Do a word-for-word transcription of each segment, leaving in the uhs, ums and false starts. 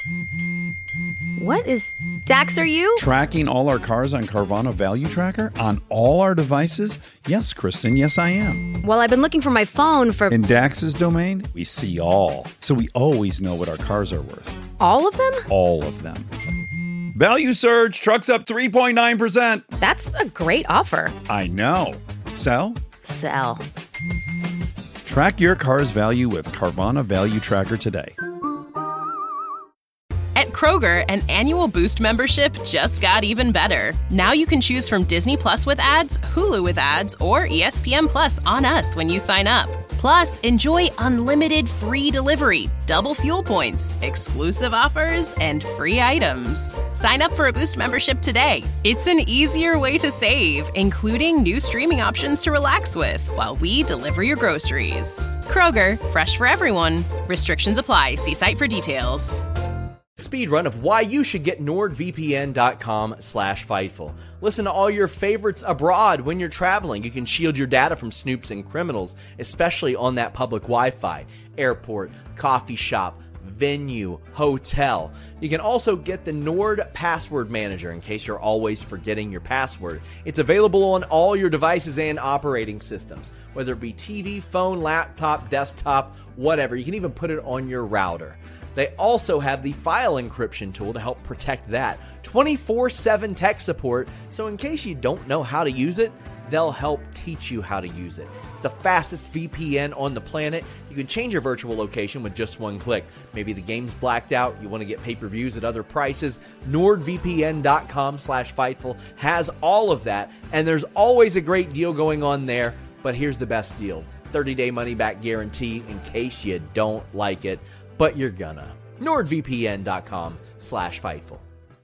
What is... Dax, are you? Tracking all our cars on Carvana Value Tracker on all our devices? Yes, Kristen, yes, I am. Well, I've been looking for my phone for... In Dax's domain, we see all. So we always know what our cars are worth. All of them? All of them. Value surge, trucks up three point nine percent. That's a great offer. I know. Sell? Sell. Track your car's value with Carvana Value Tracker today. At Kroger, an annual Boost membership just got even better. Now you can choose from Disney Plus with ads, Hulu with ads, or E S P N Plus on us when you sign up. Plus, enjoy unlimited free delivery, double fuel points, exclusive offers, and free items. Sign up for a Boost membership today. It's an easier way to save, including new streaming options to relax with while we deliver your groceries. Kroger, fresh for everyone. Restrictions apply. See site for details. Speed run of why you should get NordVPN.com slash Fightful. Listen to all your favorites abroad when you're traveling. You can shield your data from snoops and criminals, especially on that public Wi-Fi. Airport, coffee shop, venue, hotel. You can also get the Nord Password Manager in case you're always forgetting your password. It's available on all your devices and operating systems, whether it be T V, phone, laptop, desktop, whatever. You can even put it on your router. They also have the file encryption tool to help protect that. twenty-four seven tech support, so in case you don't know how to use it, they'll help teach you how to use it. It's the fastest V P N on the planet. You can change your virtual location with just one click. Maybe the game's blacked out, you want to get pay-per-views at other prices. NordVPN.com slash Fightful has all of that, and there's always a great deal going on there, but here's the best deal. thirty-day money-back guarantee in case you don't like it. But you're gonna. NordVPN.com slash Fightful.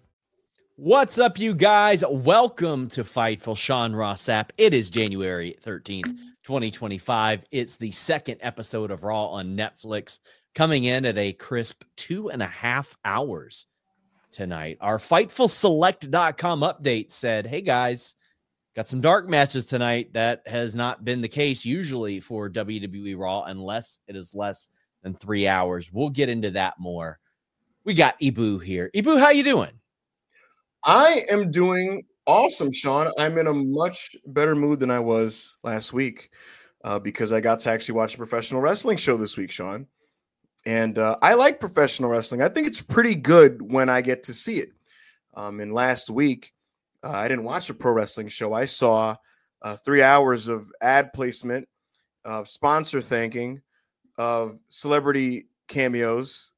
What's up, you guys? Welcome to Fightful. Sean Ross Sapp. It is January thirteenth, twenty twenty-five. It's the second episode of Raw on Netflix, coming in at a crisp two and a half hours tonight. Our Fightful Select dot com update said, hey, guys, got some dark matches tonight. That has not been the case usually for W W E Raw unless it is less than three hours. We'll get into that more. We got Ibu here. Ibu, how you doing? I am doing awesome, Sean. I'm in a much better mood than I was last week uh, because I got to actually watch a professional wrestling show this week, Sean. And uh, I like professional wrestling. I think it's pretty good when I get to see it. Um, and last week, uh, I didn't watch a pro wrestling show. I saw uh, three hours of ad placement, of sponsor thanking, of celebrity cameos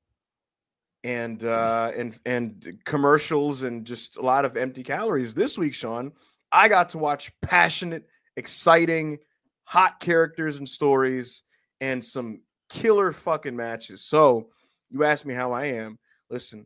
and uh, and and commercials and just a lot of empty calories. This week, Sean, I got to watch passionate, exciting, hot characters and stories and some killer fucking matches. So you asked me how I am. Listen,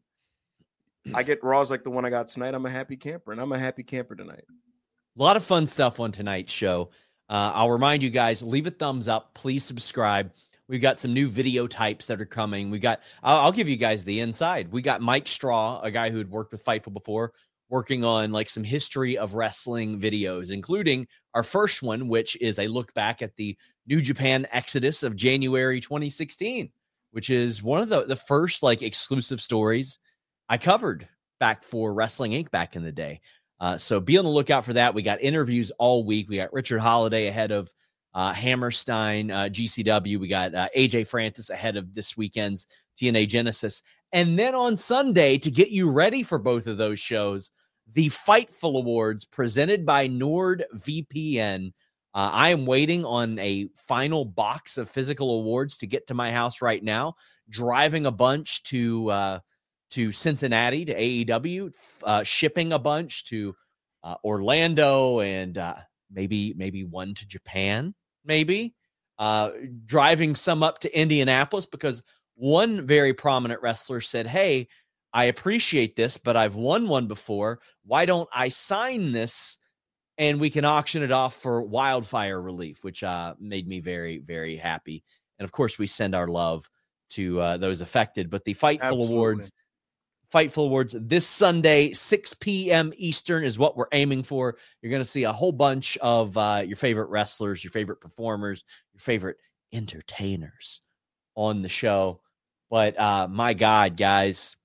I get Raws like the one I got tonight. I'm a happy camper, and I'm a happy camper tonight. A lot of fun stuff on tonight's show. Uh, I'll remind you guys, leave a thumbs up. Please subscribe. We've got some new video types that are coming. We got, I'll, I'll give you guys the inside. We got Mike Straw, a guy who had worked with Fightful before, working on like some history of wrestling videos, including our first one, which is a look back at the New Japan Exodus of January twenty sixteen, which is one of the, the first like exclusive stories I covered back for Wrestling Incorporated back in the day. Uh, so be on the lookout for that. We got interviews all week. We got Richard Holiday ahead of Uh, Hammerstein, uh, G C W. We got uh, A J Francis ahead of this weekend's T N A Genesis. And then on Sunday, to get you ready for both of those shows, the Fightful Awards presented by NordVPN. Uh, I am waiting on a final box of physical awards to get to my house right now, driving a bunch to uh, to Cincinnati, to A E W, uh, shipping a bunch to uh, Orlando, and uh, maybe maybe one to Japan. Maybe uh, driving some up to Indianapolis because one very prominent wrestler said, hey, I appreciate this, but I've won one before. Why don't I sign this and we can auction it off for wildfire relief, which uh, made me very, very happy. And of course, we send our love to uh, those affected. But the Fightful Absolutely. Awards, Fightful Awards this Sunday, six p.m. Eastern is what we're aiming for. You're going to see a whole bunch of uh, your favorite wrestlers, your favorite performers, your favorite entertainers on the show. But uh, my God, guys,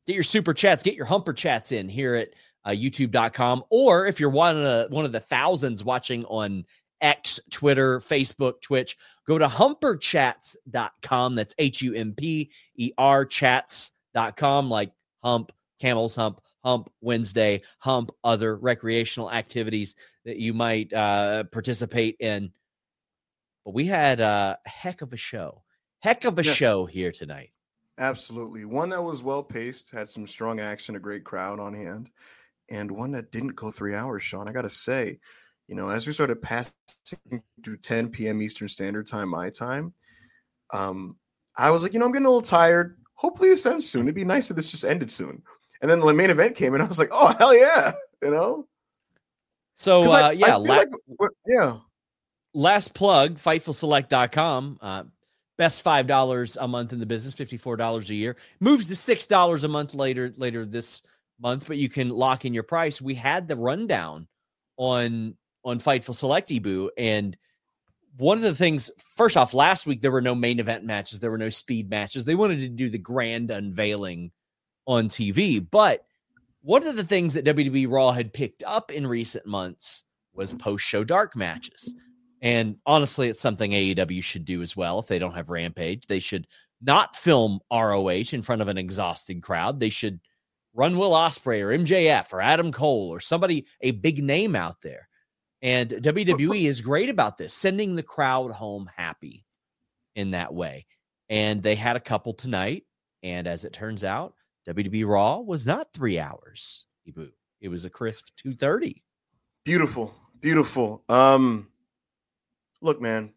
Get your super chats, get your humper chats in here at uh, youtube dot com. Or if you're one of the, one of the thousands watching on X, Twitter, Facebook, Twitch, go to humper chats dot com. That's H U M P E R chats dot com, like hump, camel's hump, hump Wednesday, hump other recreational activities that you might uh, participate in. But we had a heck of a show. Heck of a Yes. show here tonight. Absolutely. One that was well paced, had some strong action, a great crowd on hand, and one that didn't go three hours, Sean. I got to say, you know, as we started passing through ten p.m. Eastern Standard Time, my time, um, I was like, you know, I'm getting a little tired. Hopefully this ends soon. It'd be nice if this just ended soon. And then the main event came, and I was like, oh, hell yeah, you know? So, 'Cause uh, I- yeah, I feel la- like- what- yeah. last plug, fightful select dot com. Uh, best five dollars a month in the business, fifty-four dollars a year. Moves to six dollars a month later later this month, but you can lock in your price. We had the rundown on on Fightful Select, Ibu, and one of the things, first off, last week there were no main event matches, there were no speed matches. They wanted to do the grand unveiling on T V, but one of the things that W W E Raw had picked up in recent months was post-show dark matches. And honestly, it's something A E W should do as well. If they don't have Rampage, they should not film R O H in front of an exhausted crowd. They should run Will Ospreay or M J F or Adam Cole or somebody, a big name out there. And W W E is great about this, sending the crowd home happy in that way. And they had a couple tonight. And as it turns out, W W E Raw was not three hours. Ibu. It was a crisp two thirty. Beautiful. Beautiful. Um, look, man,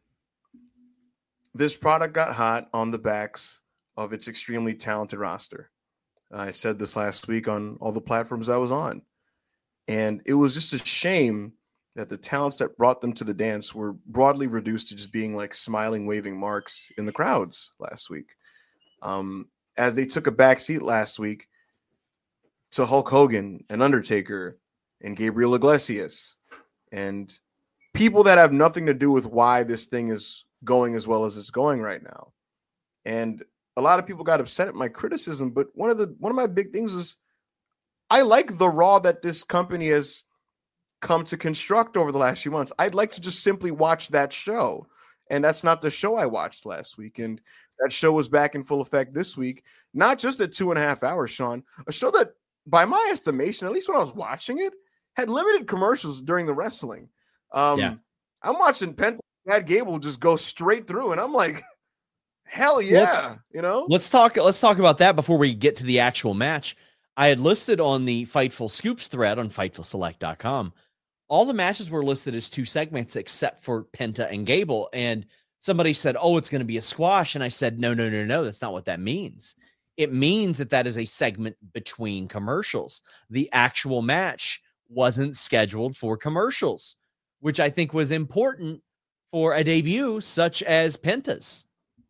this product got hot on the backs of its extremely talented roster. I said this last week on all the platforms I was on. And it was just a shame that the talents that brought them to the dance were broadly reduced to just being like smiling, waving marks in the crowds last week. Um, as they took a back seat last week to Hulk Hogan and Undertaker and Gabriel Iglesias and people that have nothing to do with why this thing is going as well as it's going right now. And a lot of people got upset at my criticism, but one of the one of my big things is I like the Raw that this company has come to construct over the last few months. I'd like to just simply watch that show. And that's not the show I watched last week. And that show was back in full effect this week. Not just at two and a half hours, Sean. A show that, by my estimation, at least when I was watching it, had limited commercials during the wrestling. Um, Yeah. I'm watching Penta Chad Gable just go straight through, and I'm like, hell yeah, Let's- you know? Let's talk. Let's talk about that before we get to the actual match. I had listed on the Fightful Scoops thread on fightful select dot com. All the matches were listed as two segments except for Penta and Gable. And somebody said, oh, it's going to be a squash. And I said, no, no, no, no. That's not what that means. It means that that is a segment between commercials. The actual match wasn't scheduled for commercials, which I think was important for a debut such as Penta's.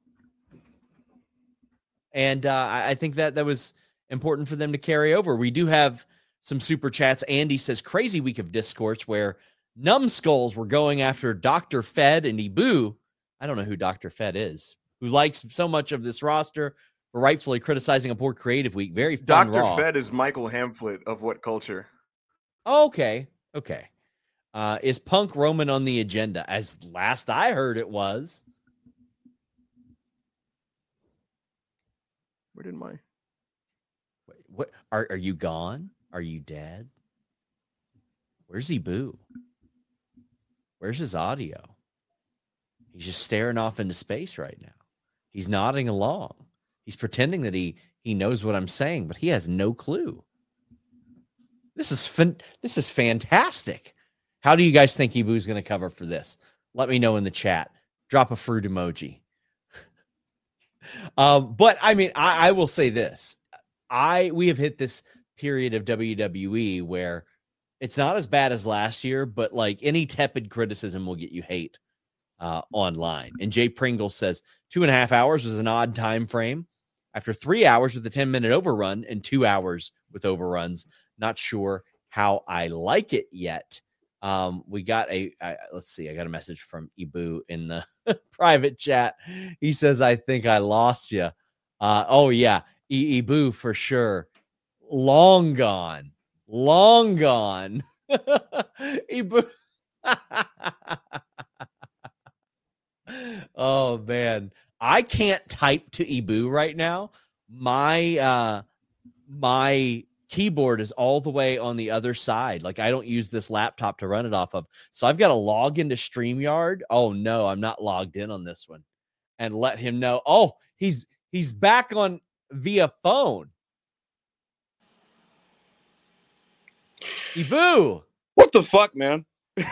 And uh, I I think that that was important for them to carry over. We do have some super chats. Andy says, crazy week of discourse where numbskulls were going after Doctor Fed and Ibu. I don't know who Doctor Fed is, who likes so much of this roster for rightfully criticizing a poor creative week. Very fun Doctor Raw. Fed is Michael Hamflet of What Culture. Okay. Okay. Uh, is Punk Roman on the agenda? As last I heard it was. Where did my... Wait, what? Are, are you gone? Are you dead? Where's Ibu? Where's his audio? He's just staring off into space right now. He's nodding along. He's pretending that he he knows what I'm saying, but he has no clue. This is fin- this is fantastic. How do you guys think Ibu's going to cover for this? Let me know in the chat. Drop a fruit emoji. um, but I mean, I, I will say this. I we have hit this period of W W E where it's not as bad as last year, but like any tepid criticism will get you hate uh, online. And Jay Pringle says two and a half hours was an odd time frame. After three hours with a ten minute overrun and two hours with overruns, not sure how I like it yet. Um, we got a, I, let's see, I got a message from Ibu in the private chat. He says, I think I lost you. Uh, oh yeah, I, Ibu for sure long gone, long gone. Ibu. Oh man, I can't type to Ibu right now. My uh, my keyboard is all the way on the other side. Like I don't use this laptop to run it off of, so I've got to log into StreamYard. Oh no, I'm not logged in on this one, and let him know. Oh, he's he's back on via phone. Ibu, what the fuck, man?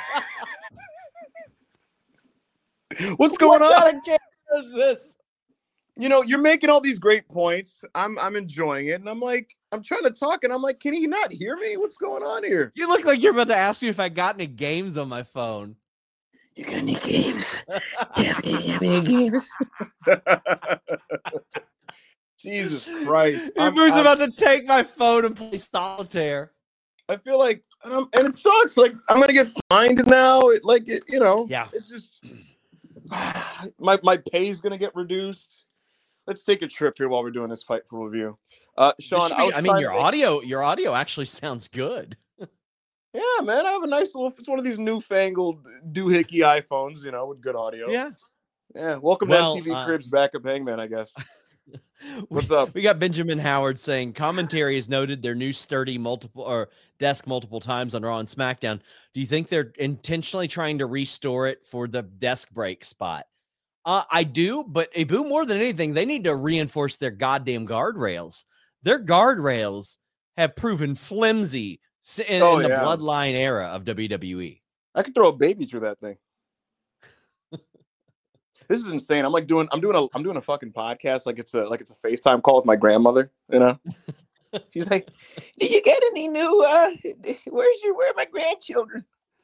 What's going what on? What kind of game is this? You know, you're making all these great points. I'm I'm enjoying it, and I'm like, I'm trying to talk, and I'm like, can he not hear me? What's going on here? You look like you're about to ask me if I got any games on my phone. You got any games? Yeah, you have any games? Jesus Christ! Ibu's about to take my phone and play solitaire. I feel like, and, I'm, and it sucks. Like I'm gonna get fined now. It, like it, you know, yeah. It just my my pay is gonna get reduced. Let's take a trip here while we're doing this Fightful review. Uh, Sean, be, I, I mean, your audio, your audio actually sounds good. Yeah, man, I have a nice little. It's one of these newfangled doohickey iPhones, you know, with good audio. Yeah, yeah. Welcome well, to M T V uh, Cribs backup hangman, I guess. What's up? We got Benjamin Howard saying commentary has noted their new sturdy multiple or desk multiple times on Raw and SmackDown. Do you think they're intentionally trying to restore it for the desk break spot? Uh, I do, but Ibu, more than anything, they need to reinforce their goddamn guardrails. Their guardrails have proven flimsy in, oh, in the yeah. bloodline era of W W E. I could throw a baby through that thing. This is insane. I'm like doing, I'm doing a, I'm doing a fucking podcast like it's a, like it's a FaceTime call with my grandmother. You know, she's like, "Did you get any new? Uh, where's your, where are my grandchildren?"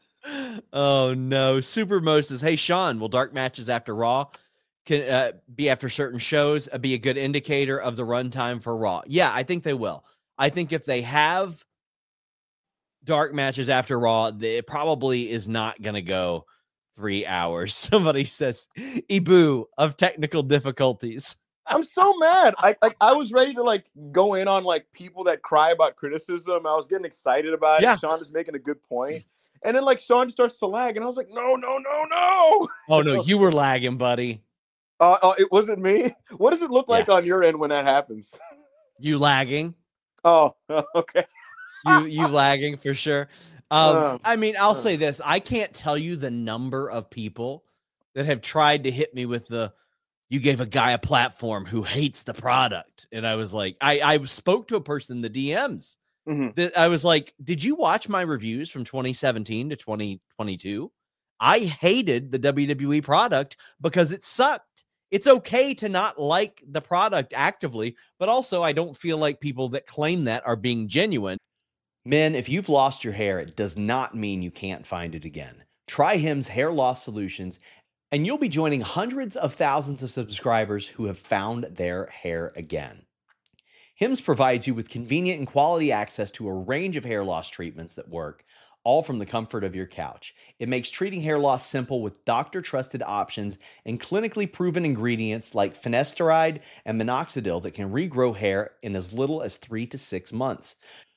Oh no! Supermo says, "Hey Sean, will dark matches after Raw can uh, be after certain shows uh, be a good indicator of the runtime for Raw?" Yeah, I think they will. I think if they have dark matches after Raw, it probably is not going to go three hours. Somebody says, "Ibu of technical difficulties." I'm so mad. I like I was ready to like go in on like people that cry about criticism. I was getting excited about yeah. it. Sean is making a good point. And then like Sean starts to lag, and I was like, no, no, no, no. Oh no, you were lagging, buddy. Uh, uh it wasn't me. What does it look like yeah. on your end when that happens? You lagging? Oh, okay. you you lagging for sure. Um, uh, I mean, I'll uh. say this: I can't tell you the number of people that have tried to hit me with the "you gave a guy a platform who hates the product," and I was like, I I spoke to a person in the D Ms. Mm-hmm. That I was like, did you watch my reviews from twenty seventeen to twenty twenty-two? I hated the W W E product because it sucked. It's okay to not like the product actively, but also I don't feel like people that claim that are being genuine. Men, if you've lost your hair, it does not mean you can't find it again. Try Hims Hair Loss Solutions, and you'll be joining hundreds of thousands of subscribers who have found their hair again. Hims provides you with convenient and quality access to a range of hair loss treatments that work, all from the comfort of your couch. It makes treating hair loss simple with doctor-trusted options and clinically proven ingredients like finasteride and minoxidil that can regrow hair in as little as three to six months.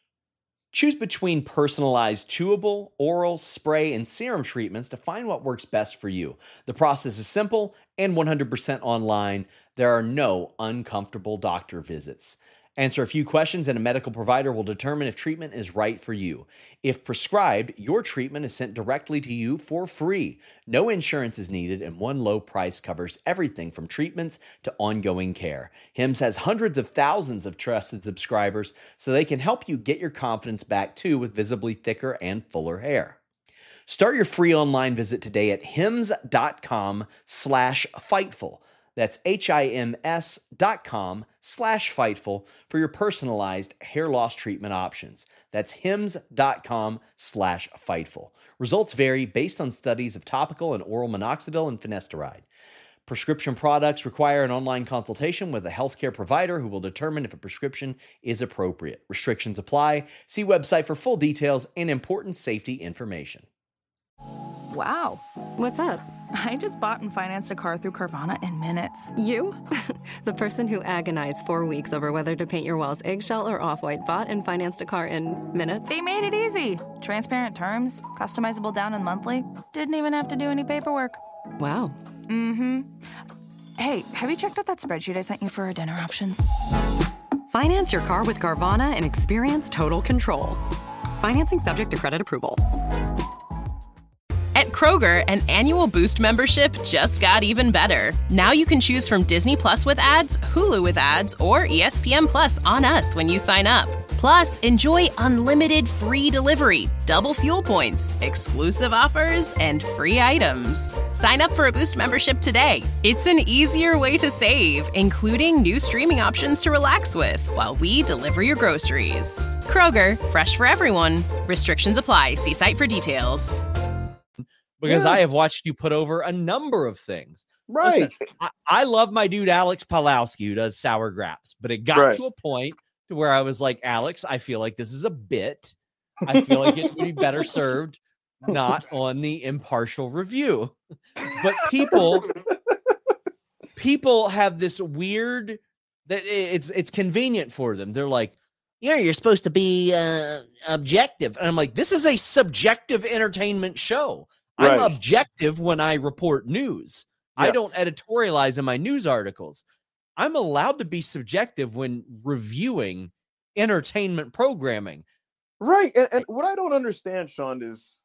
Choose between personalized chewable, oral, spray, and serum treatments to find what works best for you. The process is simple and one hundred percent online. There are no uncomfortable doctor visits. Answer a few questions and a medical provider will determine if treatment is right for you. If prescribed, your treatment is sent directly to you for free. No insurance is needed, and one low price covers everything from treatments to ongoing care. Hims has hundreds of thousands of trusted subscribers, so they can help you get your confidence back too with visibly thicker and fuller hair. Start your free online visit today at hims.com slash fightful. That's H-I-M-S dot com slash Fightful for your personalized hair loss treatment options. That's hims.com slash Fightful. Results vary based on studies of topical and oral minoxidil and finasteride. Prescription products require an online consultation with a healthcare provider who will determine if a prescription is appropriate. Restrictions apply. See website for full details and important safety information. Wow. What's up? I just bought and financed a car through Carvana in minutes. You? The person who agonized four weeks over whether to paint your walls eggshell or off-white bought and financed a car in minutes? They made it easy. Transparent terms, customizable down and monthly. Didn't even have to do any paperwork. Wow. Mm-hmm. Hey, have you checked out that spreadsheet I sent you for our dinner options? Finance your car with Carvana and experience total control. Financing subject to credit approval. At Kroger, an annual Boost membership just got even better. Now you can choose from Disney Plus with ads, Hulu with ads, or E S P N Plus on us when you sign up. Plus, enjoy unlimited free delivery, double fuel points, exclusive offers, and free items. Sign up for a Boost membership today. It's an easier way to save, including new streaming options to relax with while we deliver your groceries. Kroger, fresh for everyone. Restrictions apply. See site for details. Because Yeah. I have watched you put over a number of things. Right. Listen, I, I love my dude Alex Pawlowski who does Sour Graps, but it got Right. to a point to where I was like, Alex, I feel like this is a bit. I feel like it would be better served not on the impartial review. But people, people have this weird that it's it's convenient for them. They're like, yeah, you're supposed to be uh, objective, and I'm like, this is a subjective entertainment show. I'm Right. objective when I report news. I Yes. don't editorialize in my news articles. I'm allowed to be subjective when reviewing entertainment programming. Right. And, and what I don't understand, Sean, is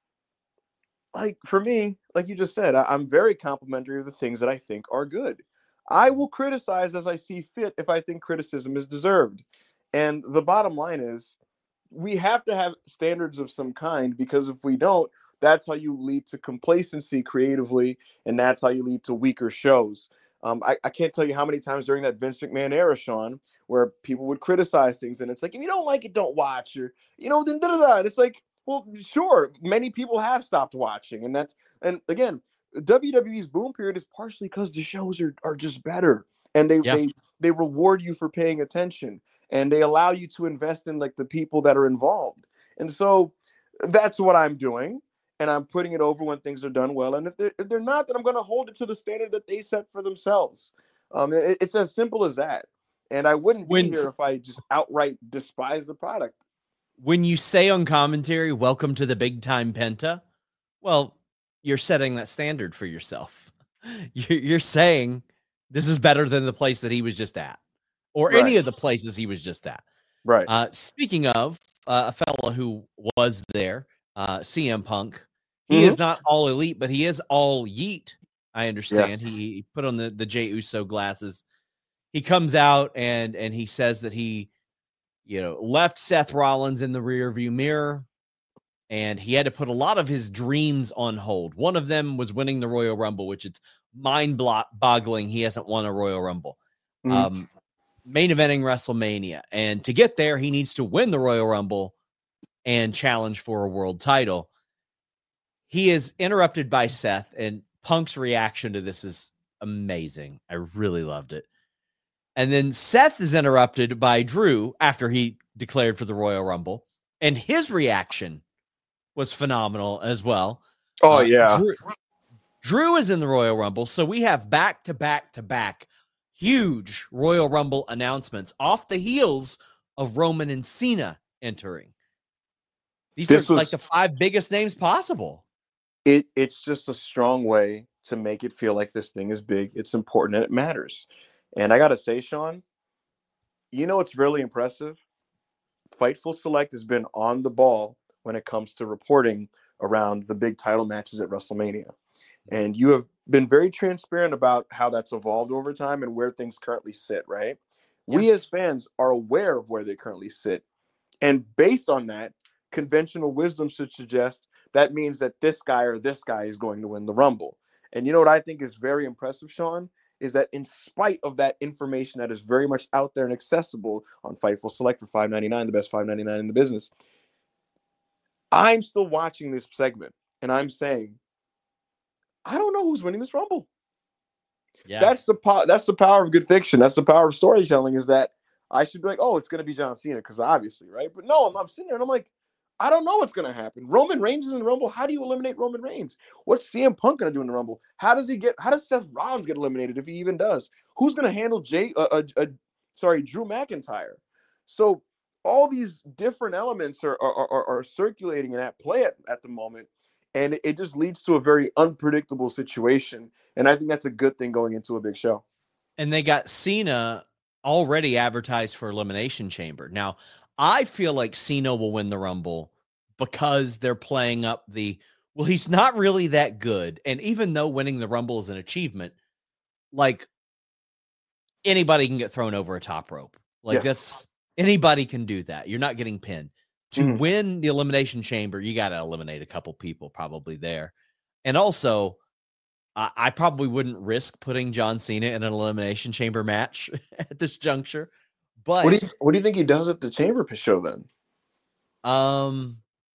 like for me, like you just said, I, I'm very complimentary of the things that I think are good. I will criticize as I see fit if I think criticism is deserved. And the bottom line is we have to have standards of some kind, because if we don't, that's how you lead to complacency creatively, and that's how you lead to weaker shows. Um, I, I can't tell you how many times during that Vince McMahon era, Sean, where people would criticize things, and it's like, if you don't like it, don't watch, or you know, then da da da. And it's like, well, sure, many people have stopped watching, and that's and again, W W E's boom period is partially because the shows are are just better, and they Yeah. they they reward you for paying attention, and they allow you to invest in like the people that are involved, and so that's what I'm doing. And I'm putting it over when things are done well. And if they're, if they're not, then I'm going to hold it to the standard that they set for themselves. Um, it, it's as simple as that. And I wouldn't When- be here if I just outright despise the product. When you say on commentary, welcome to the big time Penta, well, you're setting that standard for yourself. You're, you're saying this is better than the place that he was just at, or any Right. of the places he was just at. Right. Uh, speaking of uh, a fella who was there, uh, C M Punk, he Mhm. is not all elite, but he is all yeet. I understand. Yes. He, he put on the, the Jey Uso glasses. He comes out and and he says that he, you know, left Seth Rollins in the rearview mirror, and he had to put a lot of his dreams on hold. One of them was winning the Royal Rumble, which it's mind boggling he hasn't won a Royal Rumble. Mhm. Um, main eventing WrestleMania, and to get there, he needs to win the Royal Rumble and challenge for a world title. He is interrupted by Seth, and Punk's reaction to this is amazing. I really loved it. And then Seth is interrupted by Drew after he declared for the Royal Rumble, and his reaction was phenomenal as well. Oh, Uh, yeah. Drew, Drew is in the Royal Rumble, so we have back to back to back huge Royal Rumble announcements off the heels of Roman and Cena entering. These This are was- like the five biggest names possible. It It's just a strong way to make it feel like this thing is big, it's important, and it matters. And I got to say, Sean, you know what's really impressive? Fightful Select has been on the ball when it comes to reporting around the big title matches at WrestleMania. And you have been very transparent about how that's evolved over time and where things currently sit, right? We as fans are aware of where they currently sit. And based on that, conventional wisdom should suggest that means that this guy or this guy is going to win the Rumble. And you know what I think is very impressive, Sean, is that in spite of that information that is very much out there and accessible on Fightful Select for five ninety-nine, the best five ninety-nine in the business, I'm still watching this segment and I'm saying, I don't know who's winning this Rumble. Yeah. That's the po- that's the power of good fiction. That's the power of storytelling, is that I should be like, oh, it's going to be John Cena because obviously, right? But no, I'm, I'm sitting there and I'm like, I don't know what's going to happen. Roman Reigns is in the Rumble. How do you eliminate Roman Reigns? What's C M Punk going to do in the Rumble? How does he get? How does Seth Rollins get eliminated if he even does? Who's going to handle Jay? Uh, uh, uh, sorry, Drew McIntyre. So all these different elements are are, are, are circulating and at play at, at the moment, and it just leads to a very unpredictable situation. And I think that's a good thing going into a big show. And they got Cena already advertised for Elimination Chamber. Now, I feel like Cena will win the Rumble because they're playing up the, well, he's not really that good. And even though winning the Rumble is an achievement, like anybody can get thrown over a top rope. Like yes. that's, anybody can do that. You're not getting pinned. To mm-hmm. win the Elimination Chamber, you got to eliminate a couple people probably there. And also, uh, I probably wouldn't risk putting John Cena in an Elimination Chamber match at this juncture. But what do you what do you think he does at the Chamber show then? Um,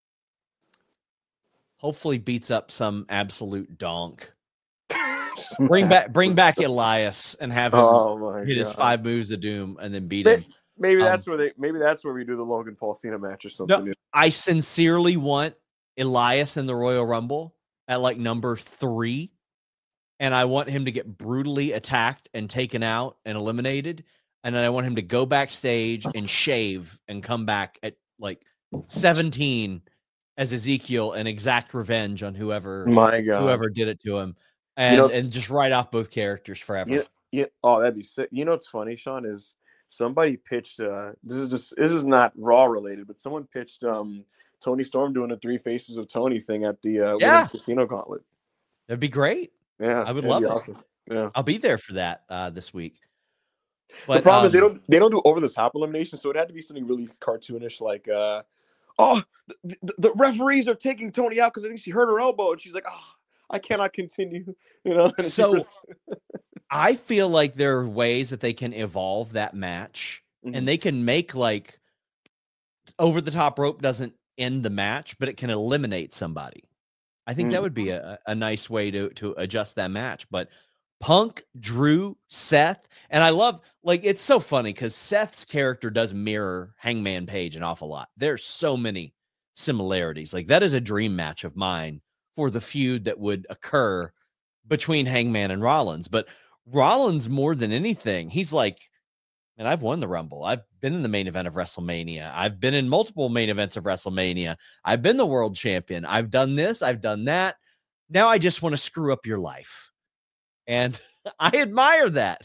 hopefully beats up some absolute donk. bring back bring back Elias and have him oh hit God. his five moves of doom and then beat maybe, him. Maybe that's um, where they maybe that's where we do the Logan Paul Cena match or something. No, I sincerely want Elias in the Royal Rumble at like number three, and I want him to get brutally attacked and taken out and eliminated. And then I want him to go backstage and shave and come back at like seventeen as Ezekiel and exact revenge on whoever, My God. whoever did it to him, and you know, and just write off both characters forever. Yeah, yeah. Oh, that'd be sick. You know what's funny, Sean, is somebody pitched. Uh, this is just this is not Raw related, but someone pitched um, Tony Storm doing a Three Faces of Tony thing at the uh, yeah. Women's Casino Gauntlet. That'd be great. Yeah, I would love it. Awesome. Yeah, I'll be there for that uh, this week. But, the problem um, is they don't they don't do over the top elimination, so it had to be something really cartoonish, like, uh, oh, the, the, the referees are taking Tony out because I think she hurt her elbow, and she's like, oh, I cannot continue, you know. So I feel like there are ways that they can evolve that match, mm-hmm. and they can make like over the top rope doesn't end the match, but it can eliminate somebody. I think mm-hmm. that would be a, a nice way to to adjust that match, but. Punk, Drew, Seth, and I love, like, it's so funny because Seth's character does mirror Hangman Page an awful lot. There's so many similarities. Like, that is a dream match of mine for the feud that would occur between Hangman and Rollins. But Rollins, more than anything, he's like, man, I've won the Rumble. I've been in the main event of WrestleMania. I've been in multiple main events of WrestleMania. I've been the world champion. I've done this. I've done that. Now I just want to screw up your life. And I admire that.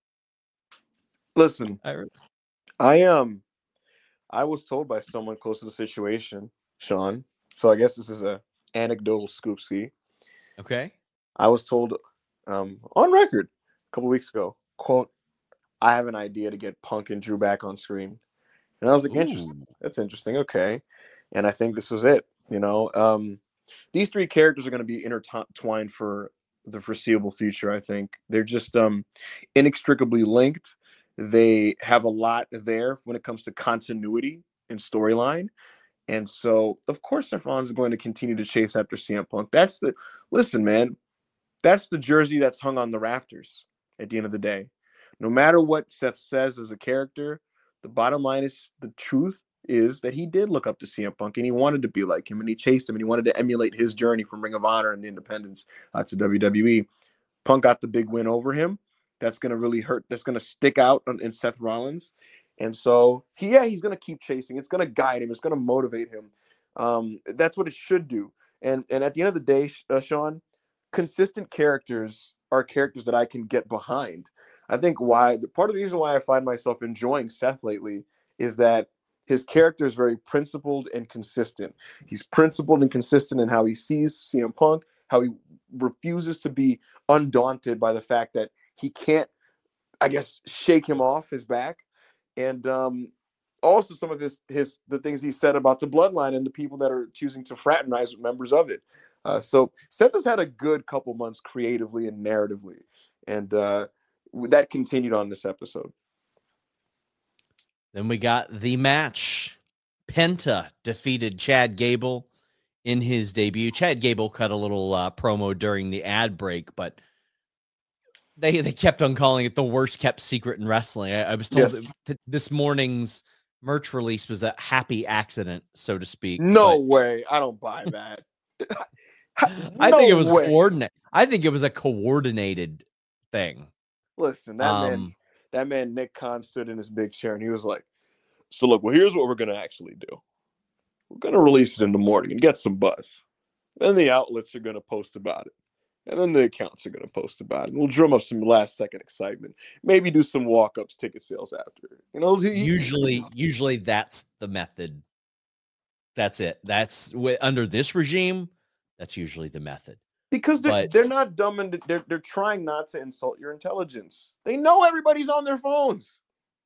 Listen, I, I um, I was told by someone close to the situation, Sean. So I guess this is a anecdotal scoop ski. Okay. I was told, um, on record a couple weeks ago, quote, "I have an idea to get Punk and Drew back on screen," and I was like, Ooh. "Interesting. That's interesting. Okay." And I think this was it. You know, um, these three characters are going to be intertwined for the foreseeable future. I think they're just um inextricably linked. They have a lot there when it comes to continuity and storyline, and so of course Seth Rollins is going to continue to chase after C M Punk. That's the listen, man. That's the jersey that's hung on the rafters at the end of the day. No matter what Seth says as a character, the bottom line is the truth is that he did look up to C M Punk and he wanted to be like him and he chased him and he wanted to emulate his journey from Ring of Honor and Independence uh, to W W E. Punk got the big win over him. That's going to really hurt. That's going to stick out on, in Seth Rollins. And so, he, yeah, he's going to keep chasing. It's going to guide him. It's going to motivate him. Um, that's what it should do. And and at the end of the day, uh, Sean, consistent characters are characters that I can get behind. I think why, part of the reason why I find myself enjoying Seth lately is that his character is very principled and consistent. He's principled and consistent in how he sees C M Punk, how he refuses to be undaunted by the fact that he can't, I guess, shake him off his back. And um, also some of his, his the things he said about the bloodline and the people that are choosing to fraternize with members of it. Uh, so Seth has had a good couple months creatively and narratively. And uh, that continued on this episode. Then we got the match. Penta defeated Chad Gable in his debut. Chad Gable cut a little uh, promo during the ad break, but they they kept on calling it the worst kept secret in wrestling. I, I was told yes. that this morning's merch release was a happy accident, so to speak. No but way. I don't buy that. I No think it was way. coordinate. I think it was a coordinated thing. Listen, that man, Um, that man Nick Khan stood in his big chair and he was like, "So look, well, here's what we're gonna actually do. We're gonna release it in the morning and get some buzz. Then the outlets are gonna post about it, and then the accounts are gonna post about it. And we'll drum up some last second excitement. Maybe do some walk ups, ticket sales after. You know, he, usually, usually that's the method. That's it. That's wh- under this regime. That's usually the method. because they're, But- they're not dumb and they're they're trying not to insult your intelligence. They know everybody's on their phones.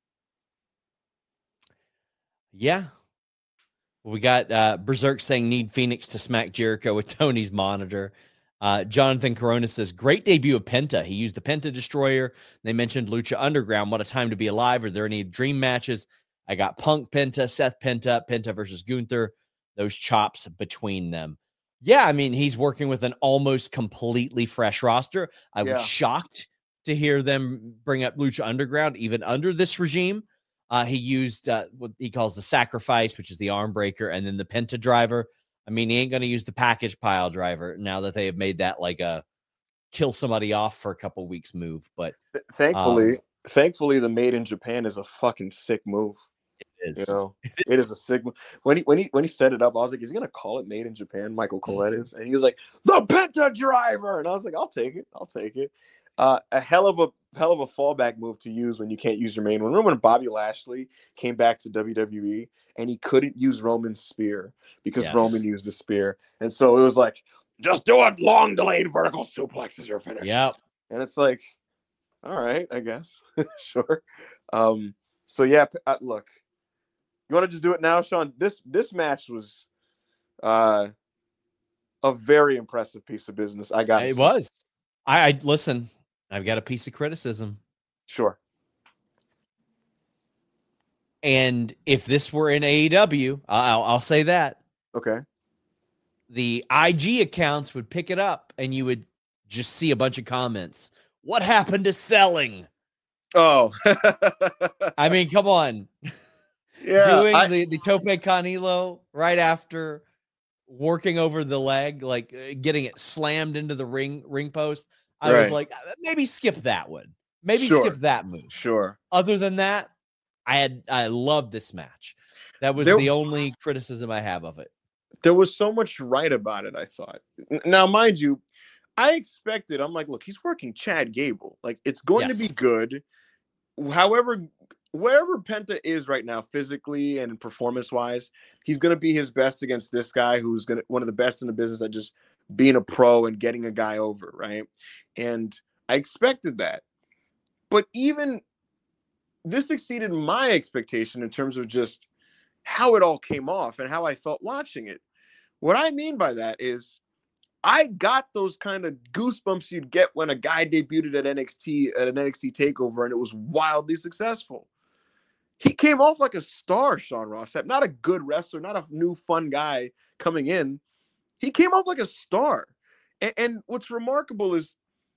Yeah. We got uh, Berserk saying need Phoenix to smack Jericho with Tony's monitor. Uh, Jonathan Corona says, great debut of Penta. He used the Penta Destroyer. They mentioned Lucha Underground. What a time to be alive. Are there any dream matches? I got Punk Penta, Seth Penta, Penta versus Gunther. Those chops between them. Yeah, I mean, he's working with an almost completely fresh roster. I Yeah. was shocked to hear them bring up Lucha Underground, even under this regime. Uh, he used uh, what he calls the sacrifice, which is the arm breaker, and then the Penta driver. I mean, he ain't going to use the package pile driver now that they have made that like a kill somebody off for a couple weeks move. But Th- Thankfully, Um, thankfully, the Made in Japan is a fucking sick move. it You is. know, it is a sick move. When he when he when he set it up, I was like, "Is he gonna call it Made in Japan?" Michael Collette is, and he was like, "The Penta driver," and I was like, "I'll take it. I'll take it." Uh, a hell of a hell of a fallback move to use when you can't use your main one. Remember when Bobby Lashley came back to W W E and he couldn't use Roman's spear because Yes. Roman used a spear, and so it was like, just do a long delayed vertical suplex as your finish. Yep. And it's like, all right, I guess, sure. Um, so yeah, p- uh, look, you want to just do it now, Sean? This this match was uh, a very impressive piece of business. I got It was. I, I listen. I've got a piece of criticism. sure. And if this were in A E W, I'll, I'll say that Okay. the I G accounts would pick it up and you would just see a bunch of comments. What happened to selling? Oh, I mean, come on. yeah. Doing I- the, the tope con hilo right after working over the leg, like uh, getting it slammed into the ring ring post. I was Right. like, uh, maybe skip that one. Maybe Sure. skip that move. sure. Other than that, I had I loved this match. That was There- the only criticism I have of it. There was so much right about it, I thought. N- Now, mind you, I expected, I'm like, look, he's working Chad Gable. Like, it's going to be Yes. good. However, wherever Penta is right now, physically and performance wise, he's going to be his best against this guy who's going to one of the best in the business at just being a pro and getting a guy over, right? And I expected that. But even this exceeded my expectation in terms of just how it all came off and how I felt watching it. What I mean by that is I got those kind of goosebumps you'd get when a guy debuted at N X T at an N X T takeover and it was wildly successful. He came off like a star, Sean Ross Sapp, not a good wrestler, not a new fun guy coming in. He came off like a star. And, and what's remarkable is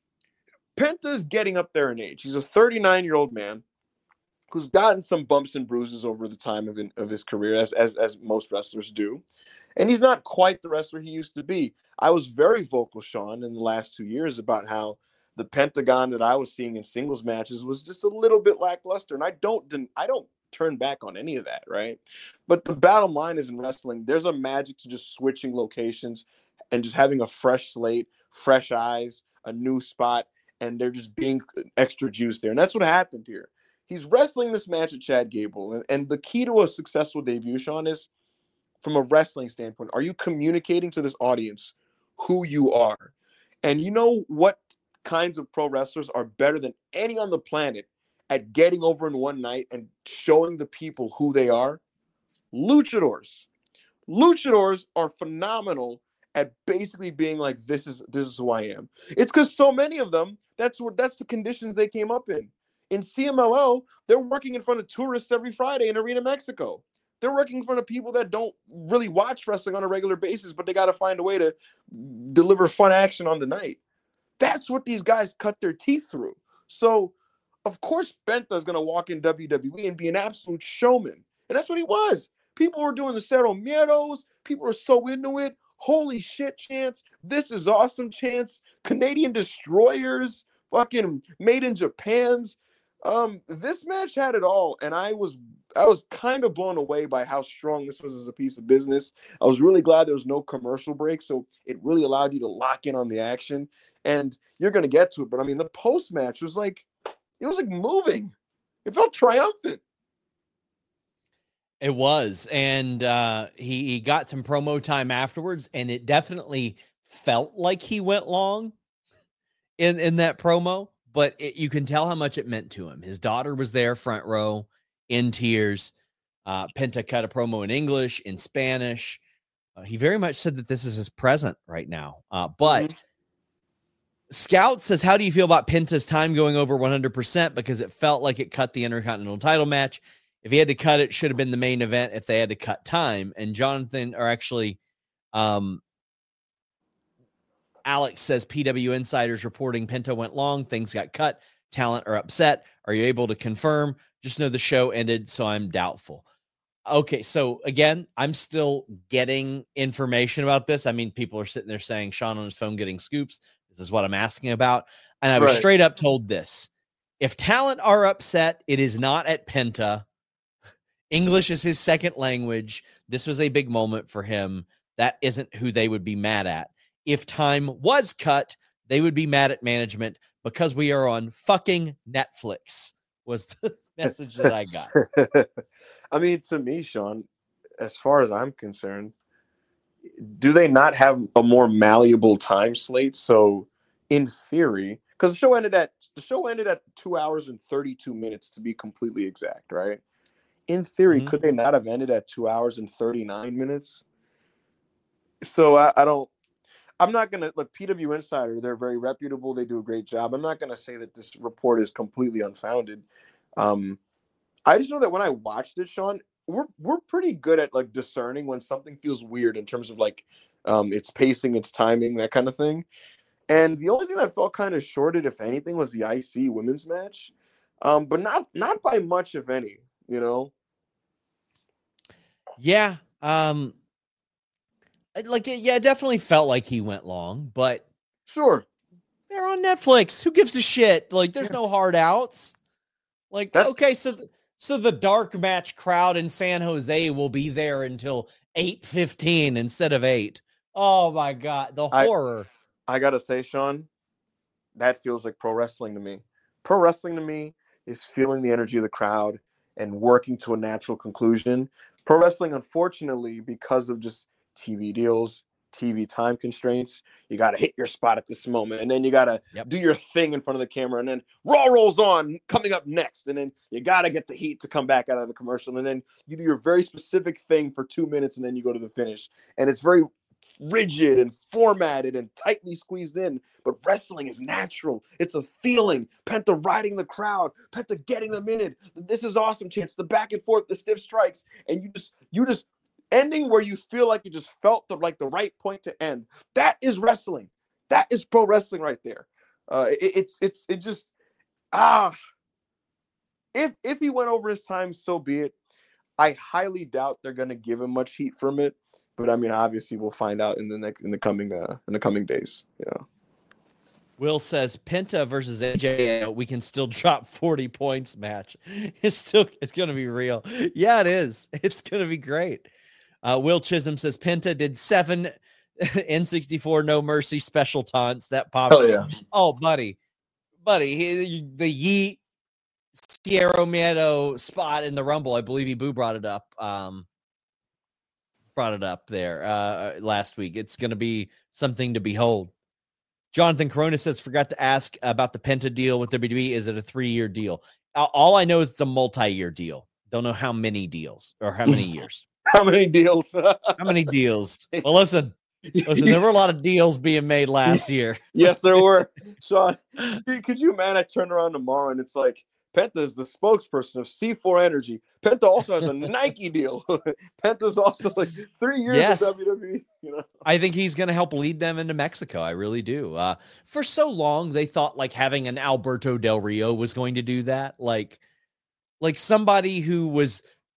Penta's getting up there in age. He's a thirty-nine-year-old man who's gotten some bumps and bruises over the time of, in, of his career, as, as as most wrestlers do. And he's not quite the wrestler he used to be. I was very vocal, Sean, in the last two years about how the Pentagon that I was seeing in singles matches was just a little bit lackluster. And I don't I don't turn back on any of that, right? But the bottom line is in wrestling, there's a magic to just switching locations and just having a fresh slate, fresh eyes, a new spot, and they're just being extra juice there. And that's what happened here. He's wrestling this match at Chad Gable. And, and the key to a successful debut, Sean, is from a wrestling standpoint, are you communicating to this audience who you are? And you know what kinds of pro wrestlers are better than any on the planet at getting over in one night and showing the people who they are? Luchadors. Luchadors are phenomenal at basically being like, this is this is who I am. It's because so many of them, that's what that's the conditions they came up in. In C M L L, they're working in front of tourists every Friday in Arena Mexico. They're working in front of people that don't really watch wrestling on a regular basis, but they got to find a way to deliver fun action on the night. That's what these guys cut their teeth through. So, of course, Penta is going to walk in W W E and be an absolute showman. And that's what he was. People were doing the Cero Miedos. People were so into it. Holy shit, chance. This is awesome, chance. Canadian destroyers. Fucking made in Japan's. Um, this match had it all, and I was I was kind of blown away by how strong this was as a piece of business. I was really glad there was no commercial break, so it really allowed you to lock in on the action. And you're going to get to it, but I mean, the post match was like, it was like moving. It felt triumphant. It was, and uh, he, he got some promo time afterwards, and it definitely felt like he went long in in that promo. But it, you can tell how much it meant to him. His daughter was there, front row, in tears. Uh, Penta cut a promo in English, in Spanish. Uh, he very much said that this is his present right now. Uh, but mm-hmm. Scout says, how do you feel about Penta's time going over one hundred percent? Because it felt like it cut the Intercontinental title match. If he had to cut it, it should have been the main event if they had to cut time. And Jonathan, or actually, um, Alex says P W Insiders reporting Penta went long. Things got cut. Talent are upset. Are you able to confirm? Just know the show ended, so I'm doubtful. Okay, so again, I'm still getting information about this. I mean, people are sitting there saying Sean on his phone getting scoops. This is what I'm asking about. And I was right. straight up told this. If talent are upset, it is not at Penta. English is his second language. This was a big moment for him. That isn't who they would be mad at. If time was cut, they would be mad at management because we are on fucking Netflix, was the message that I got. I mean, to me, Sean, as far as I'm concerned, do they not have a more malleable time slate? So in theory, because the show ended at the show ended at two hours and thirty-two minutes to be completely exact, right? In theory, mm-hmm. could they not have ended at two hours and thirty-nine minutes? So I, I don't I'm not going to look P W Insider. They're very reputable. They do a great job. I'm not going to say that this report is completely unfounded. Um, I just know that when I watched it, Sean, we're, we're pretty good at like discerning when something feels weird in terms of like um, its pacing, its timing, that kind of thing. And the only thing that felt kind of shorted, if anything, was the I C women's match. Um, but not, not by much, if any, you know? Yeah. Um, Like, yeah, it definitely felt like he went long, but sure, they're on Netflix. Who gives a shit? Like, there's yes. no hard outs. Like, That's... okay, so th- so the dark match crowd in San Jose will be there until eight fifteen instead of eight. Oh my God, the horror! I, I gotta say, Sean, that feels like pro wrestling to me. Pro wrestling to me is feeling the energy of the crowd and working to a natural conclusion. Pro wrestling, unfortunately, because of just T V deals, T V time constraints, you got to hit your spot at this moment, and then you got to yep. do your thing in front of the camera, and then Raw rolls on coming up next, and then you got to get the heat to come back out of the commercial, and then you do your very specific thing for two minutes, and then you go to the finish, and it's very rigid and formatted and tightly squeezed in. But wrestling is natural. It's a feeling. Penta riding the crowd, Penta getting them in it. This is awesome, chance. The back and forth, the stiff strikes, and you just you just ending where you feel like you just felt the like the right point to end. That is wrestling. That is pro wrestling right there. Uh, it, it's it's it just ah. If if he went over his time, so be it. I highly doubt they're going to give him much heat from it. But I mean, obviously, we'll find out in the next in the coming uh, in the coming days. Yeah. Will says Penta versus A J. We can still drop forty points match. It's still it's going to be real. Yeah, it is. It's going to be great. Uh, Will Chisholm says Penta did seven N sixty-four No Mercy special taunts that popped. Oh yeah. Oh, buddy, buddy, he, the Yeet Cero Miedo spot in the Rumble. I believe Ibu brought it up. Um, brought it up there uh, last week. It's going to be something to behold. Jonathan Corona says, forgot to ask about the Penta deal with W W E. Is it a three-year deal? All I know is it's a multi-year deal. Don't know how many deals or how many years. How many deals? How many deals? Well, listen, listen, there were a lot of deals being made last year. Yes, there were. Sean, could you, man, I turn around tomorrow and it's like, Penta is the spokesperson of C four Energy. Penta also has a Nike deal. Penta's also like three years yes. of W W E. You know, I think he's going to help lead them into Mexico. I really do. Uh, for so long, they thought like having an Alberto Del Rio was going to do that. Like, like somebody who was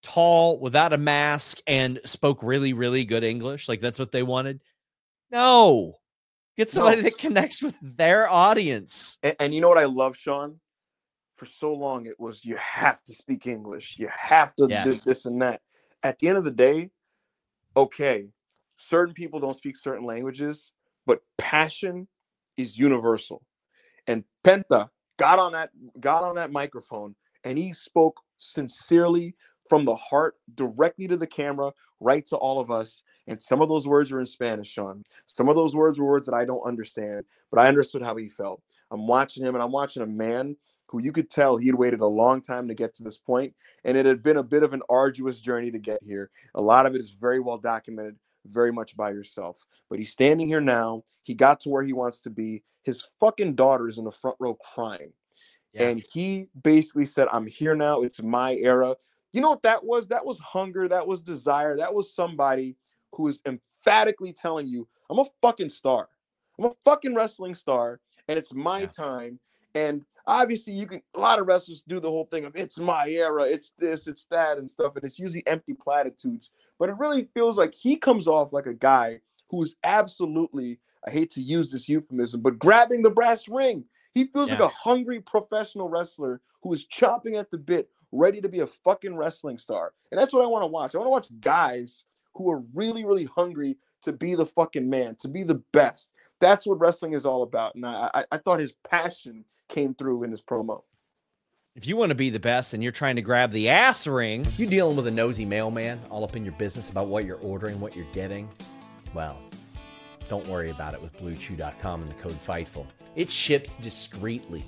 tall, without a mask, and spoke really, really good English. Like that's what they wanted. No, get somebody No. that connects with their audience. And, and you know what I love, Sean? For so long, it was you have to speak English. You have to Yes. do this and that. At the end of the day, okay, certain people don't speak certain languages, but passion is universal. And Penta got on that got on that microphone and he spoke sincerely from the heart, directly to the camera, right to all of us. And some of those words were in Spanish, Sean. Some of those words were words that I don't understand, but I understood how he felt. I'm watching him, and I'm watching a man who you could tell he had waited a long time to get to this point, and it had been a bit of an arduous journey to get here. A lot of it is very well documented, very much by yourself. But he's standing here now. He got to where he wants to be. His fucking daughter is in the front row crying. Yeah. And he basically said, I'm here now. It's my era. You know what that was? That was hunger. That was desire. That was somebody who is emphatically telling you, I'm a fucking star. I'm a fucking wrestling star, and it's my Yeah. time. And obviously, you can, a lot of wrestlers do the whole thing of it's my era, it's this, it's that, and stuff. And it's usually empty platitudes. But it really feels like he comes off like a guy who is absolutely, I hate to use this euphemism, but grabbing the brass ring. He feels Yeah. like a hungry professional wrestler who is chomping at the bit, ready to be a fucking wrestling star. And that's what I want to watch. I want to watch guys who are really, really hungry to be the fucking man, to be the best. That's what wrestling is all about. And I, I, I thought his passion came through in his promo. If you want to be the best and you're trying to grab the ass ring, you dealing with a nosy mailman all up in your business about what you're ordering, what you're getting, well, don't worry about it with Blue Chew dot com and the code FIGHTFUL. It ships discreetly.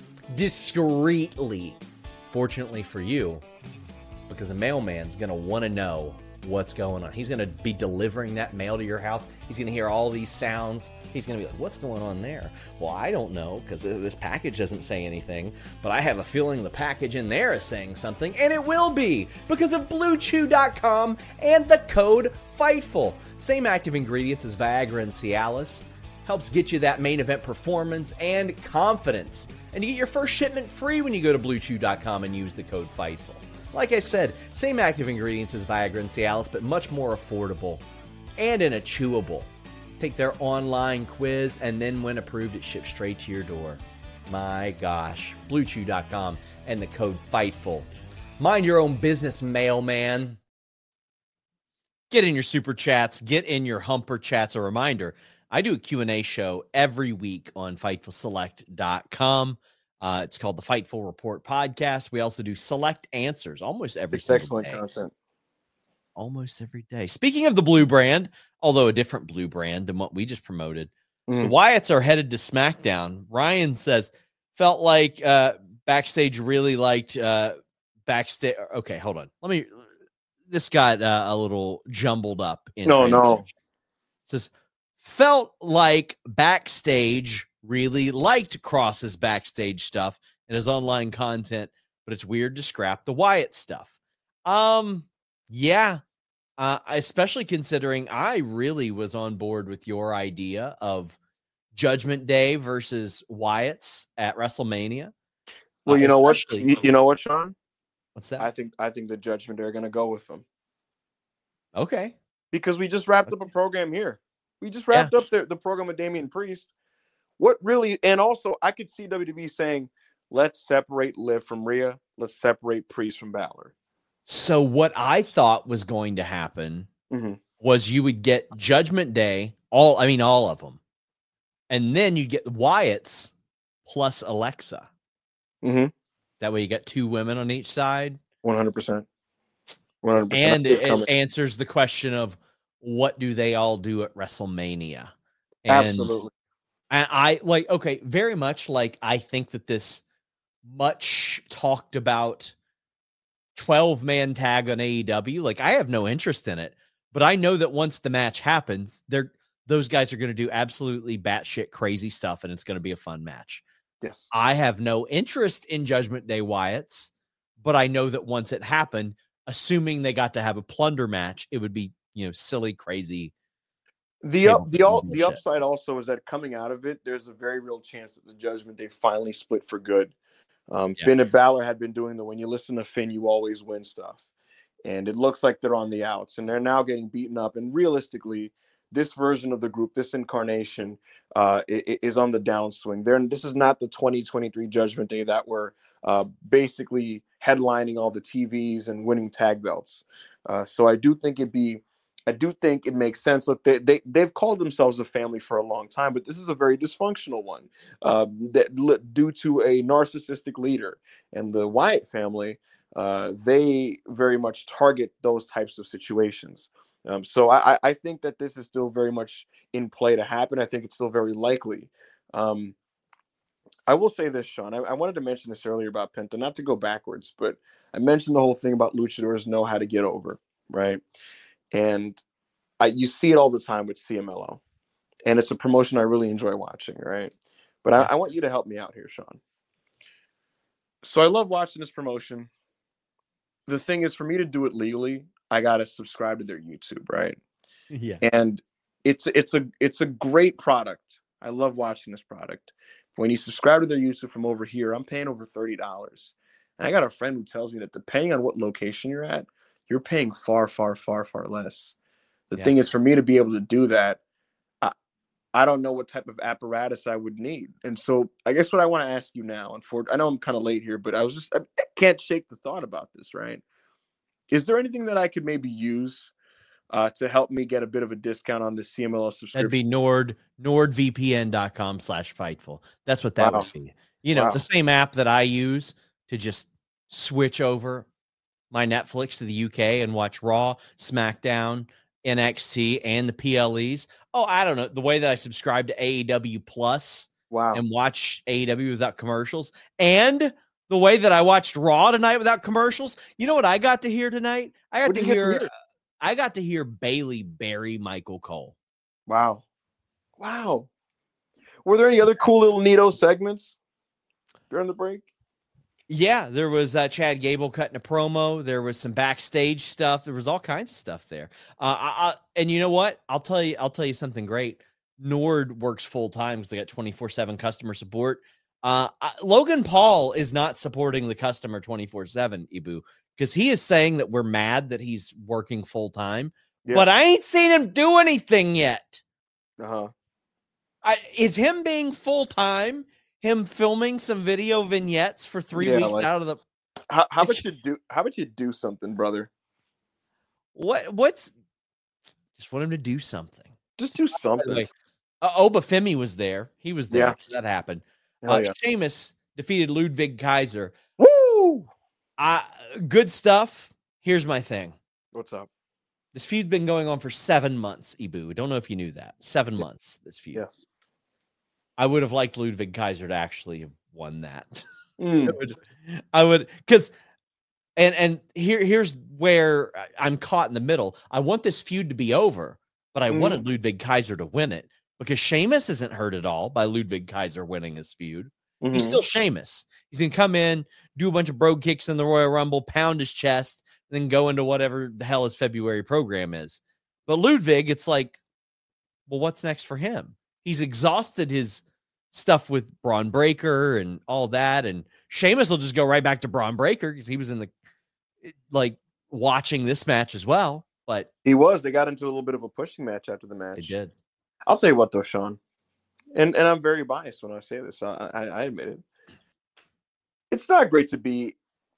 Discreetly. Fortunately for you, because the mailman's going to want to know what's going on. He's going to be delivering that mail to your house. He's going to hear all these sounds. He's going to be like, what's going on there? Well, I don't know, because this package doesn't say anything, but I have a feeling the package in there is saying something, and it will be, because of Blue Chew dot com and the code FIGHTFUL. Same active ingredients as Viagra and Cialis. Helps get you that main event performance and confidence. And you get your first shipment free when you go to Blue Chew dot com and use the code FIGHTFUL. Like I said, same active ingredients as Viagra and Cialis, but much more affordable and in a chewable. Take their online quiz, and then when approved, it ships straight to your door. My gosh. Blue Chew dot com and the code FIGHTFUL. Mind your own business, mailman. Get in your super chats. Get in your humper chats. A reminder, I do a Q and A show every week on Fightful Select dot com. Uh, it's called the Fightful Report Podcast. We also do Select Answers almost every It's single excellent day. content. Almost every day. Speaking of the blue brand, although a different blue brand than what we just promoted, Mm. the Wyatts are headed to SmackDown. Ryan says, felt like uh, backstage really liked uh, backstage. Okay, hold on. Let me. This got uh, a little jumbled up. In No, no. It says, felt like backstage really liked Cross's backstage stuff and his online content, but it's weird to scrap the Wyatt stuff. Um, yeah, uh, especially considering I really was on board with your idea of Judgment Day versus Wyatt's at WrestleMania. Well, Uh, you know what? especially- You, you know what, Sean? What's that? I think I think the Judgment Day are going to go with them okay. because we just wrapped up a program here. We just wrapped up the, the program with Damian Priest. What really, and also I could see W W E saying, let's separate Liv from Rhea. Let's separate Priest from Balor. So what I thought was going to happen Mhm. was you would get Judgment Day, all I mean, all of them. And then you get Wyatt's plus Alexa. Mhm. That way you got two women on each side. one hundred percent. one hundred percent. And it, it answers the question of what do they all do at WrestleMania? And Absolutely. I, I like, okay, very much like I think that this much talked about twelve man tag on A E W, like I have no interest in it, but I know that once the match happens, they're those guys are going to do absolutely batshit crazy stuff, and it's going to be a fun match. Yes. I have no interest in Judgment Day Wyatts, but I know that once it happened, assuming they got to have a plunder match, it would be, you know, silly, crazy. The up, the all, the bullshit. upside also is that coming out of it, there's a very real chance that the Judgment Day finally split for good. Um, Yeah. Finn and Balor had been doing the when you listen to Finn, you always win stuff. and it looks like they're on the outs, and they're now getting beaten up. And realistically, this version of the group, this incarnation, uh, is on the downswing. They're, this is not the twenty twenty-three Judgment Day that were uh, basically headlining all the T Vs and winning tag belts. Uh, so I do think it'd be, I do think it makes sense. Look, they, they, they've called themselves a family for a long time, but this is a very dysfunctional one uh, that due to a narcissistic leader. And the Wyatt family, uh, they very much target those types of situations. Um, so I, I think that this is still very much in play to happen. I think it's still very likely. Um, I will say this, Sean. I, I wanted to mention this earlier about Penta, not to go backwards, but I mentioned the whole thing about luchadors know how to get over, right? And I, you see it all the time with C M L L. And it's a promotion I really enjoy watching, right? But I, I want you to help me out here, Sean. So I love watching this promotion. The thing is, for me to do it legally, I got to subscribe to their YouTube, right? Yeah. And it's it's a it's a great product. I love watching this product. When you subscribe to their YouTube from over here, I'm paying over thirty dollars. And I got a friend who tells me that depending on what location you're at, you're paying far, far, far, far less. The Yes. thing is, for me to be able to do that, I, I don't know what type of apparatus I would need. And so I guess what I want to ask you now, and for I know I'm kind of late here, but I was just, I can't shake the thought about this, right? Is there anything that I could maybe use uh, to help me get a bit of a discount on the C M L S subscription? That'd be Nord, nordvpn.com slash Fightful. That's what that Wow. would be. You know, Wow. the same app that I use to just switch over my Netflix to the U K and watch Raw, SmackDown, N X T, and the P L Es. Oh, I don't know. The way that I subscribe to A E W Plus Wow. and watch A E W without commercials, and the way that I watched Raw tonight without commercials. You know what I got to hear tonight? I got What to did you get to hear, hear? I got to hear Bailey bury Michael Cole. Wow. Wow. Were there any other cool little neato segments during the break? Yeah, there was uh, Chad Gable cutting a promo. There was some backstage stuff. There was all kinds of stuff there. Uh, I, I, and you know what? I'll tell you. I'll tell you something great. Nord works full time because they got twenty-four seven customer support. Uh, I, Logan Paul is not supporting the customer twenty-four seven, Ibu, because he is saying that we're mad that he's working full time. Yeah. But I ain't seen him do anything yet. Uh-huh. I, is him being full time? Him filming some video vignettes for three Yeah, weeks like- out of the How, how about you do? How about you do something, brother? what? What's just want him to do something. Just do something. Like, uh, Obafemi was there. He was there. Yeah. That happened. Hell Uh, yeah. Sheamus defeated Ludwig Kaiser. Woo! Uh, good stuff. Here's my thing. What's up? This feud's been going on for seven months, Ibu. I don't know if you knew that. Seven months, this feud. Yes. I would have liked Ludwig Kaiser to actually have won that. Mm. I would, I would, because, and and here here's where I- I'm caught in the middle. I want this feud to be over, but I Mhm. wanted Ludwig Kaiser to win it because Sheamus isn't hurt at all by Ludwig Kaiser winning his feud. He's Mhm. still Sheamus. He's gonna come in, do a bunch of brogue kicks in the Royal Rumble, pound his chest, and then go into whatever the hell his February program is. But Ludwig, it's like, well, what's next for him? He's exhausted his stuff with Braun Breaker and all that, and Sheamus will just go right back to Braun Breaker because he was in the like watching this match as well. But He was. They got into a little bit of a pushing match after the match. they did. I'll tell you what, though, Sean, and and I'm very biased when I say this. I, I, I admit it. It's not great to be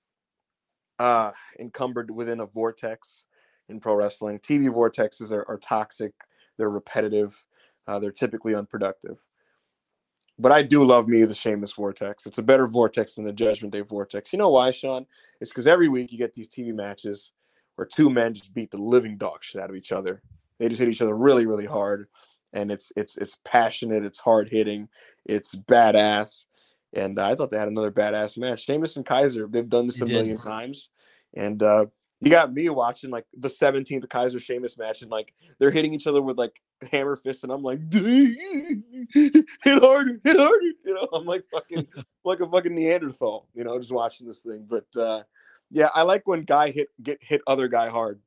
uh, encumbered within a vortex in pro wrestling. T V vortexes are, are toxic. They're repetitive. Uh, they're typically unproductive. But I do love me the Sheamus vortex. It's a better vortex than the Judgment Day vortex. You know why, Sean? It's because every week you get these T V matches where two men just beat the living dog shit out of each other. They just hit each other really, really hard. And it's it's it's passionate, it's hard hitting, it's badass. And uh, I thought they had another badass match. Sheamus and Kaiser, they've done this They a did. million times. And uh, you got me watching like the seventeenth Kaiser Sheamus match, and like they're hitting each other with like hammer fists, and I'm like, hit harder, hit harder. You know, I'm like fucking like a fucking Neanderthal, you know, just watching this thing. But uh, yeah, I like when guy hit get hit other guy hard.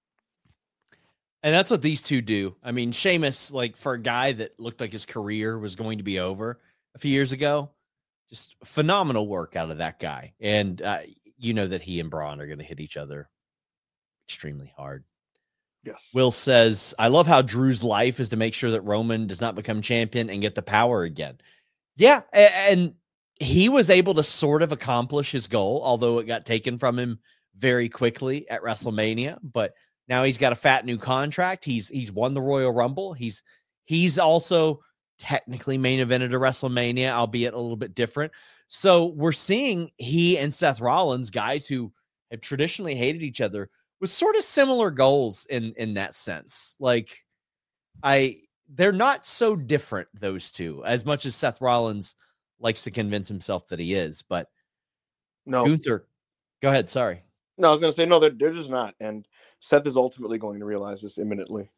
And that's what these two do. I mean, Sheamus, like for a guy that looked like his career was going to be over a few years ago, just phenomenal work out of that guy. And uh, you know that he and Braun are going to hit each other extremely hard. Yes. Will says, I love how Drew's life is to make sure that Roman does not become champion and get the power again. Yeah, and he was able to sort of accomplish his goal, although it got taken from him very quickly at WrestleMania. But now he's got a fat new contract. He's he's won the Royal Rumble. He's he's also technically main evented a WrestleMania, albeit a little bit different. So we're seeing he and Seth Rollins, guys who have traditionally hated each other, with sort of similar goals in in that sense. Like, I they're not so different, those two, as much as Seth Rollins likes to convince himself that he is. But no, Gunther, go ahead. Sorry. No, I was going to say, no, they're, they're just not. And Seth is ultimately going to realize this imminently.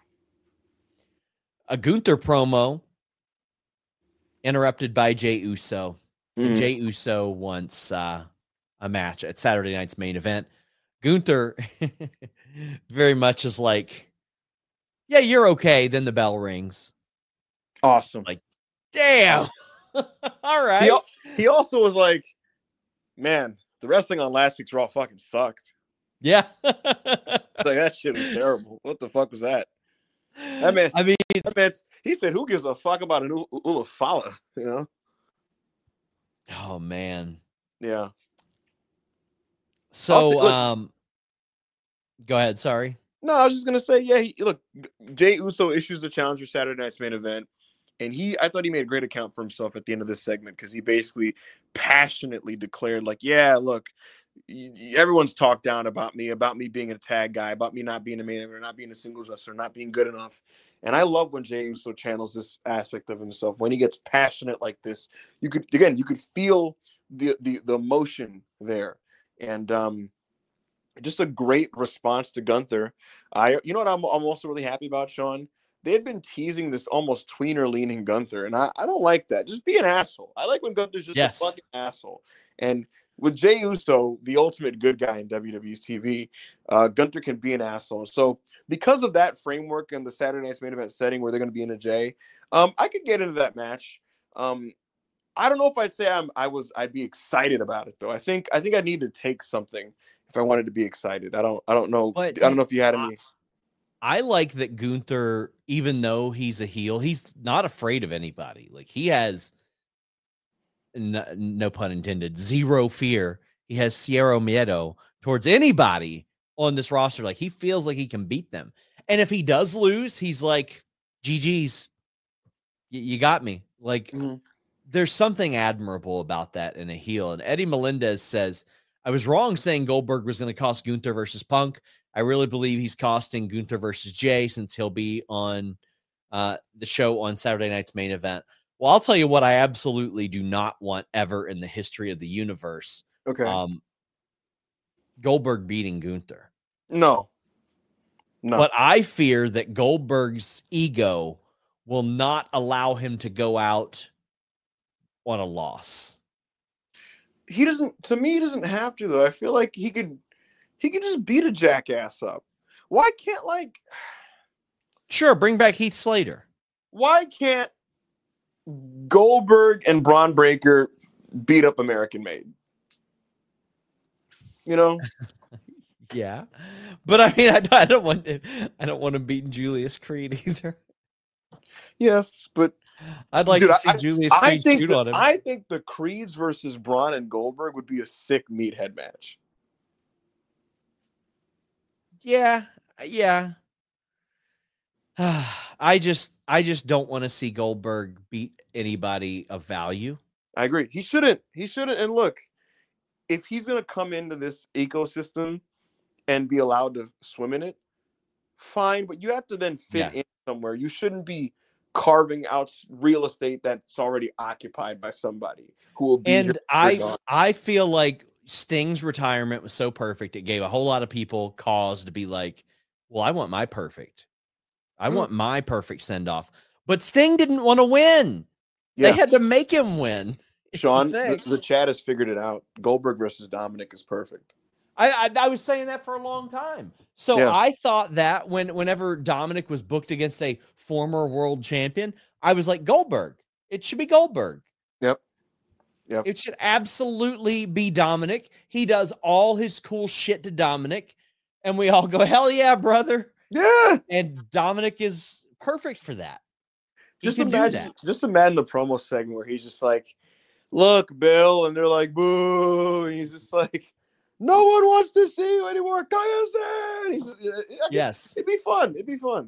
A Gunther promo interrupted by Jey Uso. Mm-hmm. And Jey Uso wants uh, a match at Saturday night's main event. Gunther very much is like, yeah, you're okay. Then the bell rings. Awesome. Like, damn. All right. He, he also was like, man, the wrestling on last week's Raw fucking sucked. Yeah. Like, that shit was terrible. What the fuck was that? That man, I mean, that man, he said, who gives a fuck about an U- Ulafala? You know? Oh, man. Yeah. So, look, um, go ahead. Sorry. No, I was just gonna say, yeah. He, look, Jey Uso issues the challenge for Saturday night's main event, and he, I thought he made a great account for himself at the end of this segment because he basically passionately declared, like, yeah, look, y- y- everyone's talked down about me, about me being a tag guy, about me not being a main eventer, not being a singles wrestler, not being good enough. And I love when Jey Uso channels this aspect of himself. When he gets passionate like this, you could, again, you could feel the the the emotion there. And um, just a great response to Gunther. I, you know what I'm, I'm also really happy about, Sean? They had been teasing this almost tweener-leaning Gunther, and I, I don't like that. Just be an asshole. I like when Gunther's just Yes. a fucking asshole. And with Jey Uso, the ultimate good guy in W W E's T V, uh, Gunther can be an asshole. So because of that framework and the Saturday night's main event setting where they're going to be in a J, um, I could get into that match. Um, I don't know if I'd say I'm, I was, I'd be excited about it though. I think, I think I need to take something if I wanted to be excited. I don't, I don't know. But I don't know if you had any. I like that Gunther, even though he's a heel, he's not afraid of anybody. Like, he has, no, no pun intended, zero fear. He has Cero Miedo towards anybody on this roster. Like, he feels like he can beat them. And if he does lose, he's like, G G's, y- you got me. Like, Mm-hmm. there's something admirable about that in a heel. And Eddie Melendez says, I was wrong saying Goldberg was going to cost Gunther versus Punk. I really believe he's costing Gunther versus Jay since he'll be on uh, the show on Saturday night's main event. Well, I'll tell you what I absolutely do not want ever in the history of the universe. Okay. Um, Goldberg beating Gunther. No. No. But I fear that Goldberg's ego will not allow him to go out on a loss. He doesn't, to me, he doesn't have to, though. I feel like he could, he could just beat a jackass up. Why can't, like, Sure, bring back Heath Slater. why can't Goldberg and Braun Breaker beat up American Made? You know? Yeah, but I mean, I, I don't want I don't want him beating Julius Creed either. Yes, but I'd like dude, to see I, Julius I Creed think shoot the, on him. I think the Creeds versus Braun and Goldberg would be a sick meathead match. Yeah, yeah. I just I just don't want to see Goldberg beat anybody of value. I agree. He shouldn't. He shouldn't. And look, if he's going to come into this ecosystem and be allowed to swim in it, fine. But you have to then fit Yeah. in somewhere. You shouldn't be carving out real estate that's already occupied by somebody who will be. And here I gone. I feel like Sting's retirement was so perfect. It gave a whole lot of people cause to be like, well, I want my perfect. I want my perfect send-off. But Sting didn't want to win. Yeah. They had to make him win. It's the Sean, thing. the, the chat has figured it out. Goldberg versus Dominic is perfect. I, I I was saying that for a long time. So Yeah. I thought that when whenever Dominic was booked against a former world champion, I was like, Goldberg. It should be Goldberg. Yep. Yep. It should absolutely be Dominic. He does all his cool shit to Dominic. And we all go, hell yeah, brother. Yeah. And Dominic is perfect for that. He Just can do imagine, that. just imagine the promo segment where he's just like, "Look, Bill," and they're like, "Boo!" And he's just like, "No one wants to see you anymore, Kaizen." He's, Yes. It'd be fun. It'd be fun.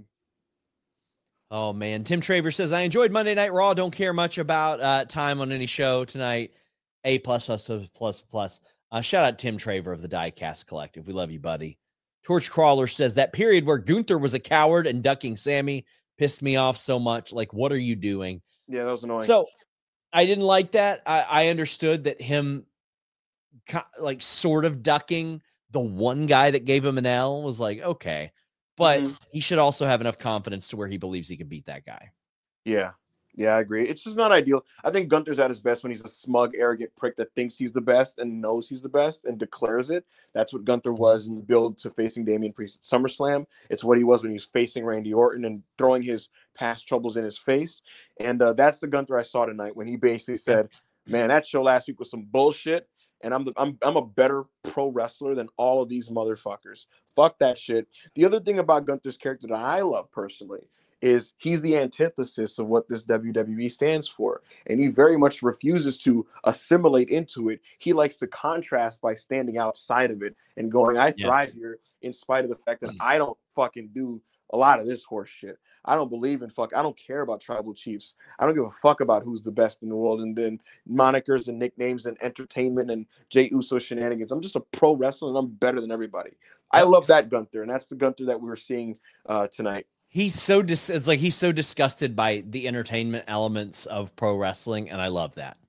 Oh, man. Tim Traver says, I enjoyed Monday Night Raw. Don't care much about uh, time on any show tonight. A plus, plus, plus, plus, plus. Uh, shout out Tim Traver of the Diecast Collective. We love you, buddy. Torch Crawler says, that period where Gunther was a coward and ducking Sammy pissed me off so much. Like, what are you doing? Yeah, that was annoying. So I didn't like that. I, I understood that him like sort of ducking the one guy that gave him an L was like, okay. But mm-hmm. he should also have enough confidence to where he believes he can beat that guy. Yeah. Yeah, I agree. It's just not ideal. I think Gunther's at his best when he's a smug, arrogant prick that thinks he's the best and knows he's the best and declares it. That's what Gunther was in build to facing Damian Priest at SummerSlam. It's what he was when he was facing Randy Orton and throwing his past troubles in his face. And uh, that's the Gunther I saw tonight when he basically said, man, that show last week was some bullshit. And I'm, the, I'm I'm a better pro wrestler than all of these motherfuckers. Fuck that shit. The other thing about Gunther's character that I love personally is he's the antithesis of what this W W E stands for. And he very much refuses to assimilate into it. He likes to contrast by standing outside of it and going, I thrive yeah. here in spite of the fact that I don't fucking do a lot of this horse shit. I don't believe in fuck. I don't care about tribal chiefs. I don't give a fuck about who's the best in the world. And then monikers and nicknames and entertainment and Jey Uso shenanigans. I'm just a pro wrestler and I'm better than everybody. I love that Gunther. And that's the Gunther that we were seeing uh, tonight. He's so dis- it's like he's so disgusted by the entertainment elements of pro wrestling, and I love that.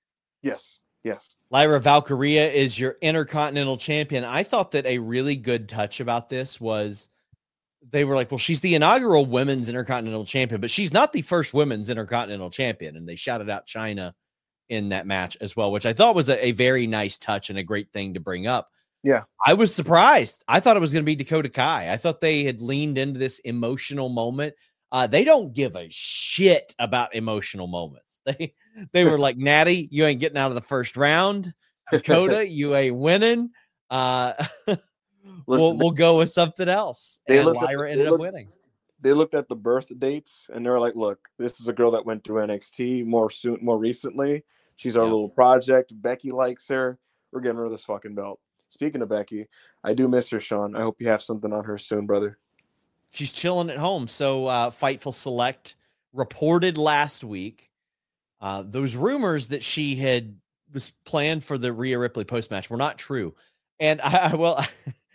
Yes, yes. Lyra Valkyria is your Intercontinental Champion. I thought that a really good touch about this was they were like, well, she's the inaugural Women's Intercontinental Champion, but she's not the first Women's Intercontinental Champion, and they shouted out China in that match as well, which I thought was a, a very nice touch and a great thing to bring up. Yeah. I was surprised. I thought it was going to be Dakota Kai. I thought they had leaned into this emotional moment. Uh, they don't give a shit about emotional moments. They they were like, Natty, you ain't getting out of the first round. Dakota, you ain't winning. Uh, Listen, we'll, we'll go with something else. They and Lyra the, ended looked, up winning. They looked at the birth dates and they were like, look, this is a girl that went through N X T more soon, more recently. She's our yeah. little project. Becky likes her. We're getting her this fucking belt. Speaking of Becky, I do miss her, Sean. I hope you have something on her soon, brother. She's chilling at home. So uh, Fightful Select reported last week uh, those rumors that she had was planned for the Rhea Ripley post-match were not true. And I, I well,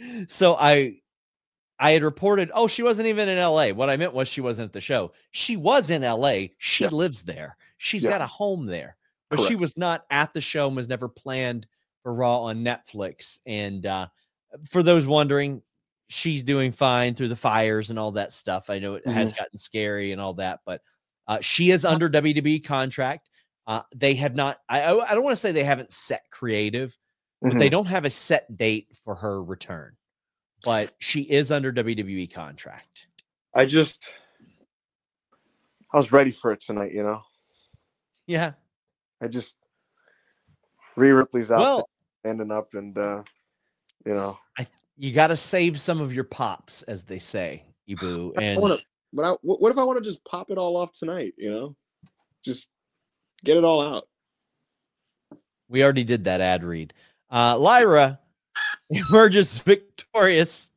so I I had reported, oh, she wasn't even in L A. What I meant was she wasn't at the show. She was in L A. She yeah. lives there. She's yeah. got a home there. But Correct. She was not at the show and was never planned for Raw on Netflix. And uh, for those wondering, she's doing fine through the fires and all that stuff. I know it mm-hmm. has gotten scary and all that, but uh, she is under W W E contract. Uh, they have not, I, I don't want to say they haven't set creative, mm-hmm. but they don't have a set date for her return. But she is under W W E contract. I just, I was ready for it tonight, you know? Yeah. I just, Rhea Ripley's out well, there standing up and, uh, you know. I, you got to save some of your pops, as they say, Ibu. And I wanna, but I, what if I want to just pop it all off tonight, you know? Just get it all out. We already did that ad read. Uh, Lyra emerges victorious.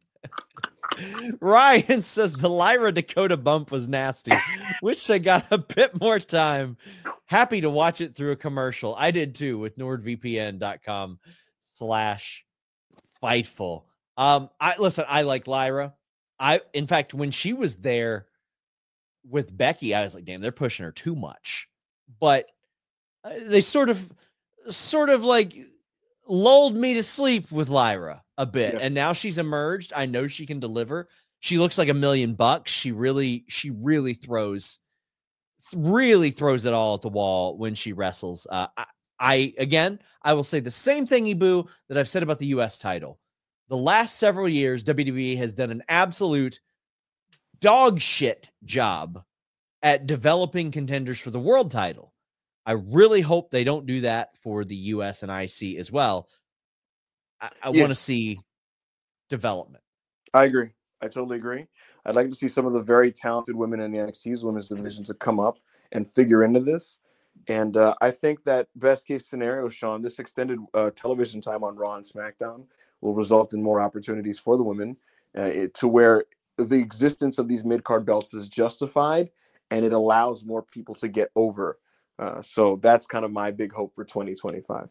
Ryan says the Lyra Dakota bump was nasty. Wish I got a bit more time. Happy to watch it through a commercial. I did too with nordvpn.com slash Fightful. Um, I listen, I like Lyra. I, in fact, when she was there with Becky, I was like, damn, they're pushing her too much. But they sort of, sort of like lulled me to sleep with Lyra a bit. Yeah. And now she's emerged. I know she can deliver. She looks like a million bucks. She really, she really throws, really throws it all at the wall when she wrestles. Uh, I, I, again, I will say the same thing, Ibu, that I've said about the U S title. The last several years, W W E has done an absolute dog shit job at developing contenders for the world title. I really hope they don't do that for the U S and I C as well. I, I yeah. want to see development. I agree. I totally agree. I'd like to see some of the very talented women in the N X T's women's division to come up and figure into this. And uh, I think that best case scenario, Sean, this extended uh, television time on Raw and SmackDown will result in more opportunities for the women uh, it, to where the existence of these mid-card belts is justified and it allows more people to get over. Uh, so that's kind of my big hope for twenty twenty-five.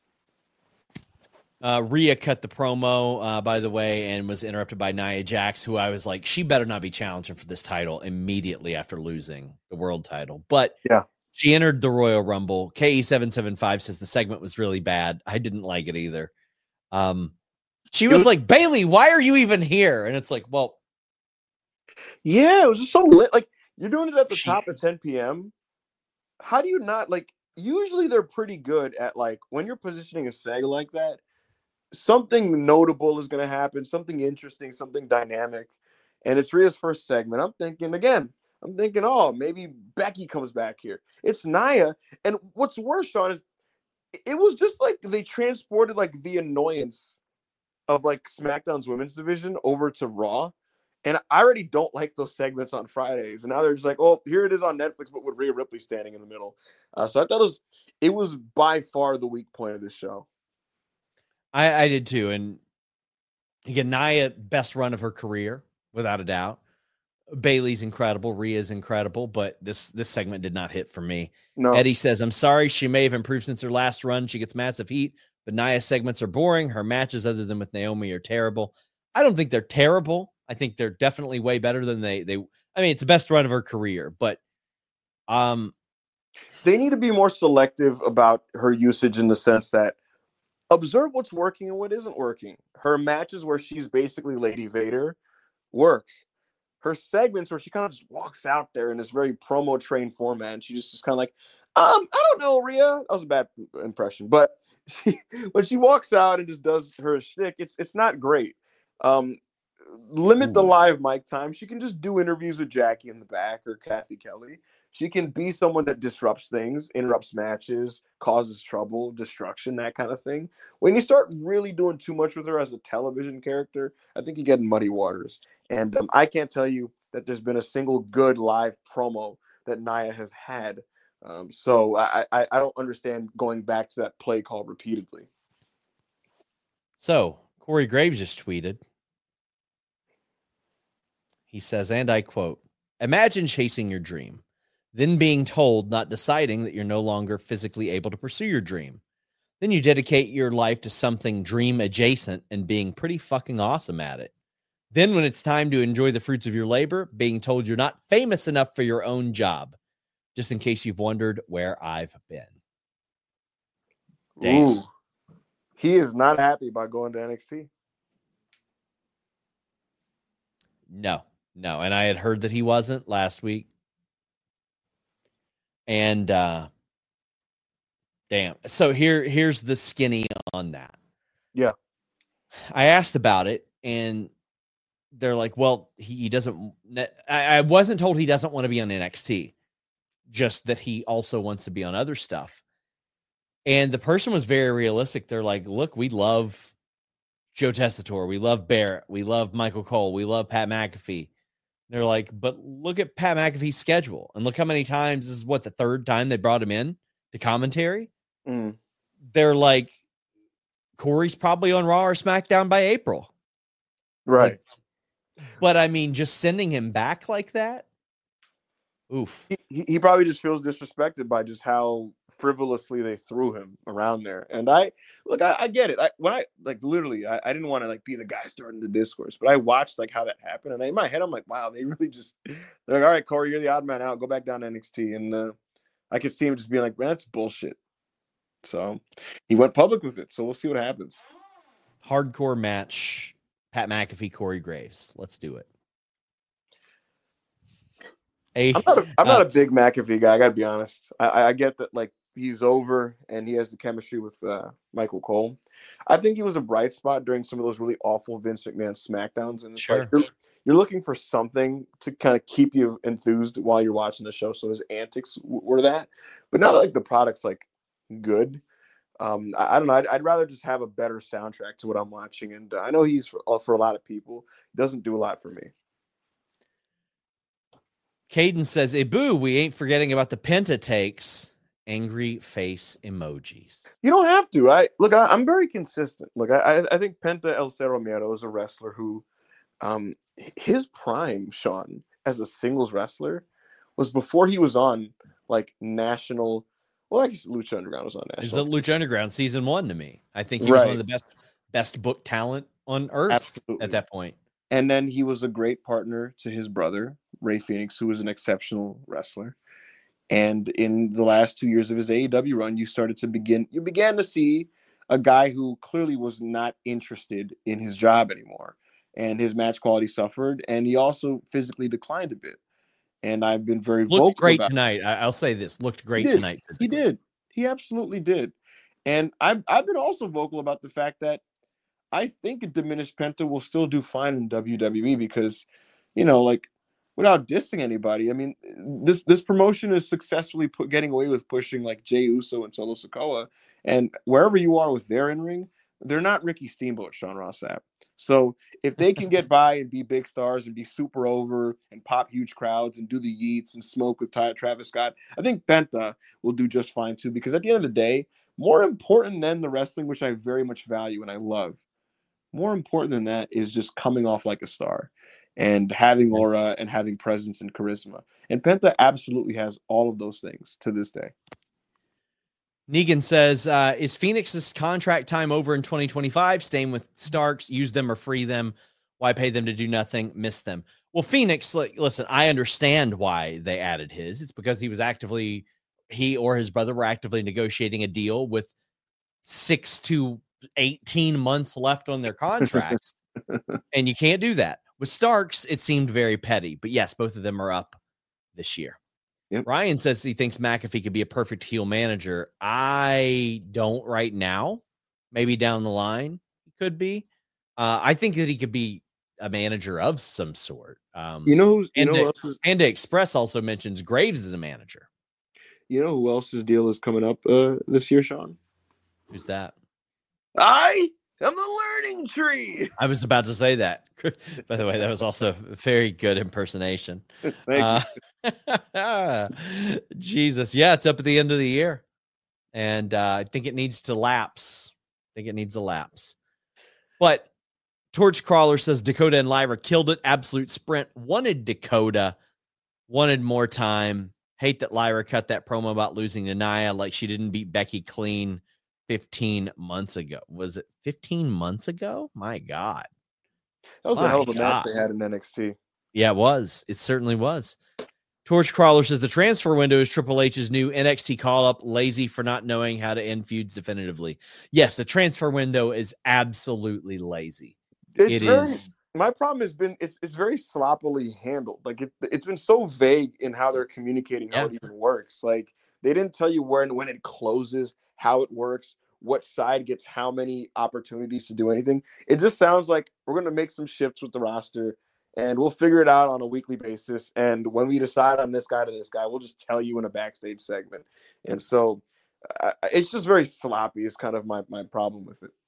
Uh, Rhea cut the promo, uh, by the way, and was interrupted by Nia Jax, who I was like, she better not be challenging for this title immediately after losing the world title. But yeah, she entered the Royal Rumble. K E seven seven five says the segment was really bad. I didn't like it either. Um, she was, was like, Bayley, why are you even here? And it's like, well, yeah, it was just so lit. Like, you're doing it at the she, top at ten p.m. How do you not, like, usually they're pretty good at, like, when you're positioning a seg like that, something notable is going to happen, something interesting, something dynamic. And it's Rhea's first segment. I'm thinking, again, I'm thinking, oh, maybe Becky comes back here. It's Nia. And what's worse, Sean, is it was just like they transported, like, the annoyance of, like, SmackDown's women's division over to Raw. And I already don't like those segments on Fridays. And now they're just like, oh, here it is on Netflix, but with Rhea Ripley standing in the middle. Uh, so I thought it was, it was by far the weak point of this show. I, I did too. And again, Nia, best run of her career, without a doubt. Bayley's incredible. Rhea's incredible, but this this segment did not hit for me. No. Eddie says, I'm sorry. She may have improved since her last run. She gets massive heat, but Nia's segments are boring. Her matches, other than with Naomi, are terrible. I don't think they're terrible. I think they're definitely way better than they, they, I mean, it's the best run of her career, but um, they need to be more selective about her usage in the sense that observe what's working and what isn't working. Her matches where she's basically Lady Vader work. Her segments where she kind of just walks out there in this very promo train format, and she just is kind of like, um, I don't know, Rhea. That was a bad impression, but she, when she walks out and just does her shtick, it's it's not great. Um, limit Ooh. the live mic time. She can just do interviews with Jackie in the back or Kathy Kelly. She can be someone that disrupts things, interrupts matches, causes trouble, destruction, that kind of thing. When you start really doing too much with her as a television character, I think you get in muddy waters. And um, I can't tell you that there's been a single good live promo that Nia has had. Um, so I, I, I don't understand going back to that play call repeatedly. So Corey Graves just tweeted. He says, and I quote, imagine chasing your dream, then being told, not deciding that you're no longer physically able to pursue your dream. Then you dedicate your life to something dream adjacent and being pretty fucking awesome at it. Then when it's time to enjoy the fruits of your labor, being told you're not famous enough for your own job. Just in case you've wondered where I've been. Damn. Ooh, he is not happy about going to N X T. No, no. And I had heard that he wasn't last week. And uh, damn. So here, here's the skinny on that. Yeah. I asked about it, and they're like, well, he, he doesn't. I, I wasn't told he doesn't want to be on N X T, just that he also wants to be on other stuff. And the person was very realistic. They're like, look, we love Joe Tessitore. We love Barrett. We love Michael Cole. We love Pat McAfee. They're like, but look at Pat McAfee's schedule. And look how many times, this is what, the third time they brought him in to commentary. Mm. They're like, Corey's probably on Raw or SmackDown by April. Right. Like, but I mean, just sending him back like that. Oof. He, he probably just feels disrespected by just how frivolously they threw him around there. And I look, I, I get it. I when I like literally, I, I didn't want to like be the guy starting the discourse, but I watched like how that happened, and in my head, I'm like, wow, they really just they're like, all right, Corey, you're the odd man out. Go back down to N X T, and uh, I could see him just being like, man, that's bullshit. So he went public with it. So we'll see what happens. Hardcore match: Pat McAfee, Corey Graves. Let's do it. A, I'm not a, I'm uh, not a big McAfee guy. I gotta be honest. I, I get that like he's over and he has the chemistry with uh, Michael Cole. I think he was a bright spot during some of those really awful Vince McMahon SmackDowns. And it's sure. like you're, you're looking for something to kind of keep you enthused while you're watching the show. So his antics w- were that, but not like the product's like good. Um, I, I don't know. I'd, I'd rather just have a better soundtrack to what I'm watching. And uh, I know he's for, for a lot of people. He doesn't do a lot for me. Caden says, "Hey, boo, we ain't forgetting about the Penta takes." Angry face emojis. You don't have to. I look. I, I'm very consistent. Look, I I think Penta El Cerro Miedo is a wrestler who, um, his prime, Sean, as a singles wrestler, was before he was on like national. Well, I guess Lucha Underground was on national. It was a Lucha Underground season one to me. I think he was Right. one of the best best booked talent on earth Absolutely. at that point. And then he was a great partner to his brother, Ray Phoenix, who was an exceptional wrestler. And in the last two years of his A E W run, you started to begin, you began to see a guy who clearly was not interested in his job anymore. And his match quality suffered. And he also physically declined a bit. And I've been very Looked vocal great about tonight. I, I'll say this. Looked great He did. tonight. He physically. did. He absolutely did. And I've, I've been also vocal about the fact that I think a diminished Penta will still do fine in W W E because, you know, like, without dissing anybody, I mean, this this promotion is successfully put, getting away with pushing like Jey Uso and Solo Sikoa, and wherever you are with their in-ring, they're not Ricky Steamboat, Sean Ross Sapp. So if they can get by and be big stars and be super over and pop huge crowds and do the yeets and smoke with Ty- Travis Scott, I think Penta will do just fine too, because at the end of the day, more important than the wrestling, which I very much value and I love, more important than that is just coming off like a star and having aura and having presence and charisma. And Penta absolutely has all of those things to this day. Negan says, uh, is Phoenix's contract time over in twenty twenty-five? Staying with Starks, use them or free them. Why pay them to do nothing? Miss them. Well, Phoenix, like, listen, I understand why they added his. It's because he was actively, he or his brother were actively negotiating a deal with six to eighteen months left on their contracts. And you can't do that. With Starks, it seemed very petty, but yes, both of them are up this year. Yep. Ryan says he thinks McAfee could be a perfect heel manager. I don't right now. Maybe down the line he could be. Uh, I think that he could be a manager of some sort. Um, You know, who's, you and know the, who else is, Panda Express also mentions Graves as a manager. you know who else's deal is coming up uh, this year, Sean? Who's that? I am the learning tree. I was about to say that. By the way, that was also a very good impersonation. Thank Uh, Jesus. Yeah, it's up at the end of the year. And uh, I think it needs to lapse. I think it needs a lapse. But Torchcrawler says Dakota and Lyra killed it. Absolute sprint. Wanted Dakota. Wanted more time. Hate that Lyra cut that promo about losing to Nia like she didn't beat Becky clean fifteen months ago. Was it fifteen months ago? My God. That was My a hell of a God. match they had in N X T. Yeah, it was. It certainly was. Torchcrawler says the transfer window is Triple H's new N X T call-up, lazy for not knowing how to end feuds definitively. Yes, the transfer window is absolutely lazy. It's It very, is. My problem has been it's it's very sloppily handled. Like it, it's been so vague in how they're communicating how Yeah. it even works. Like they didn't tell you when when it closes, how it works, what side gets how many opportunities to do anything. It just sounds like we're going to make some shifts with the roster and we'll figure it out on a weekly basis. And when we decide on this guy to this guy, we'll just tell you in a backstage segment. And so uh, it's just very sloppy is kind of my, my problem with it.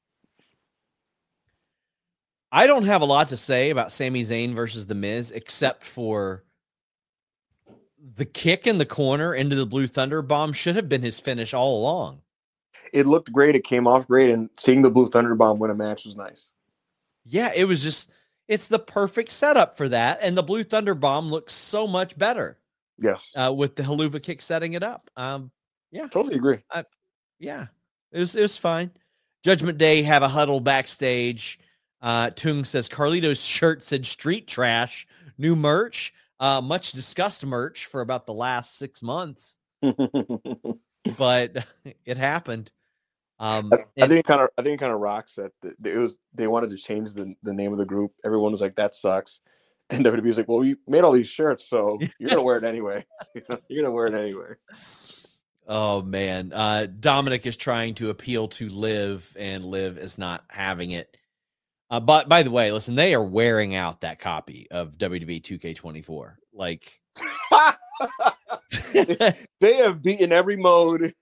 I don't have a lot to say about Sami Zayn versus The Miz, except for the kick in the corner into the Blue Thunder Bomb should have been his finish all along. It looked great. It came off great. And seeing the Blue Thunder Bomb win a match was nice. Yeah, it was just, it's the perfect setup for that. And the Blue Thunder Bomb looks so much better. Yes. Uh, with the Helluva kick setting it up. Um, yeah. Totally agree. I, yeah, it was, it was fine. Judgment Day have a huddle backstage. Uh, Tung says Carlito's shirt said street trash, new merch, uh, much discussed merch for about the last six months, but it happened. Um, I, I and- think it kind of, I think it kind of rocks that the, it was, they wanted to change the, the name of the group. Everyone was like, that sucks. And W W E was like, well, we made all these shirts, so you're going to wear it anyway. You're going to wear it anyway. Oh man. Uh, Dominic is trying to appeal to Liv and Liv is not having it. Uh, but by the way, listen, they are wearing out that copy of W W E two K twenty-four. Like they have beaten every mode.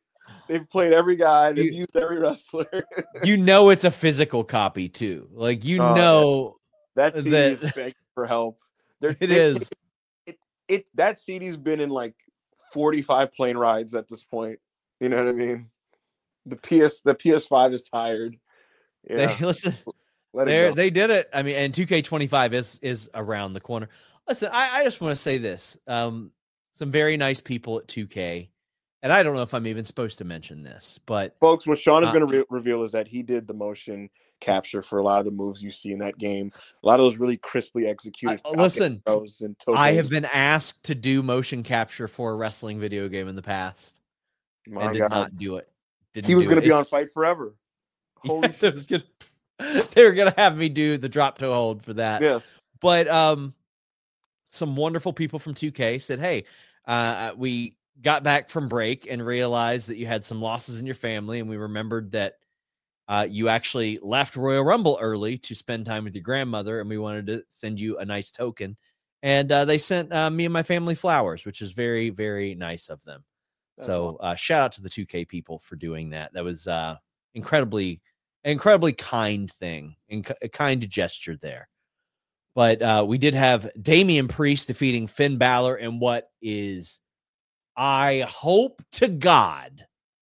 they've played every guy. They've You- used every wrestler. You know it's a physical copy too. Like you Oh, know that C D that- is begging for help. They're, it they- is. It, it that C D's been in like forty-five plane rides at this point. You know what I mean? The P S the P S five is tired. Yeah, They listen. let it They go. they did it. I mean, and two K twenty-five is is around the corner. Listen, I, I just want to say this. Um, some very nice people at two K, and I don't know if I'm even supposed to mention this, but Folks, what Sean is Uh, going to re- reveal is that he did the motion capture for a lot of the moves you see in that game. A lot of those really crisply executed. I- listen, throws and I tokens. have been asked to do motion capture for a wrestling video game in the past, My and did God. not do it. Didn't He was do going to it. be on Fight Forever. Holy Yeah, that was good. They were gonna have me do the drop toe hold for that. yes. But um, some wonderful people from two K said, "Hey, uh, we got back from break and realized that you had some losses in your family, and we remembered that uh, you actually left Royal Rumble early to spend time with your grandmother, and we wanted to send you a nice token." And uh, they sent uh, me and my family flowers, which is very, very nice of them. That's so uh, shout out to the two K people for doing that. That was uh, incredibly, incredibly kind thing, and a kind gesture there. But uh, we did have Damian Priest defeating Finn Balor in what is, I hope to God,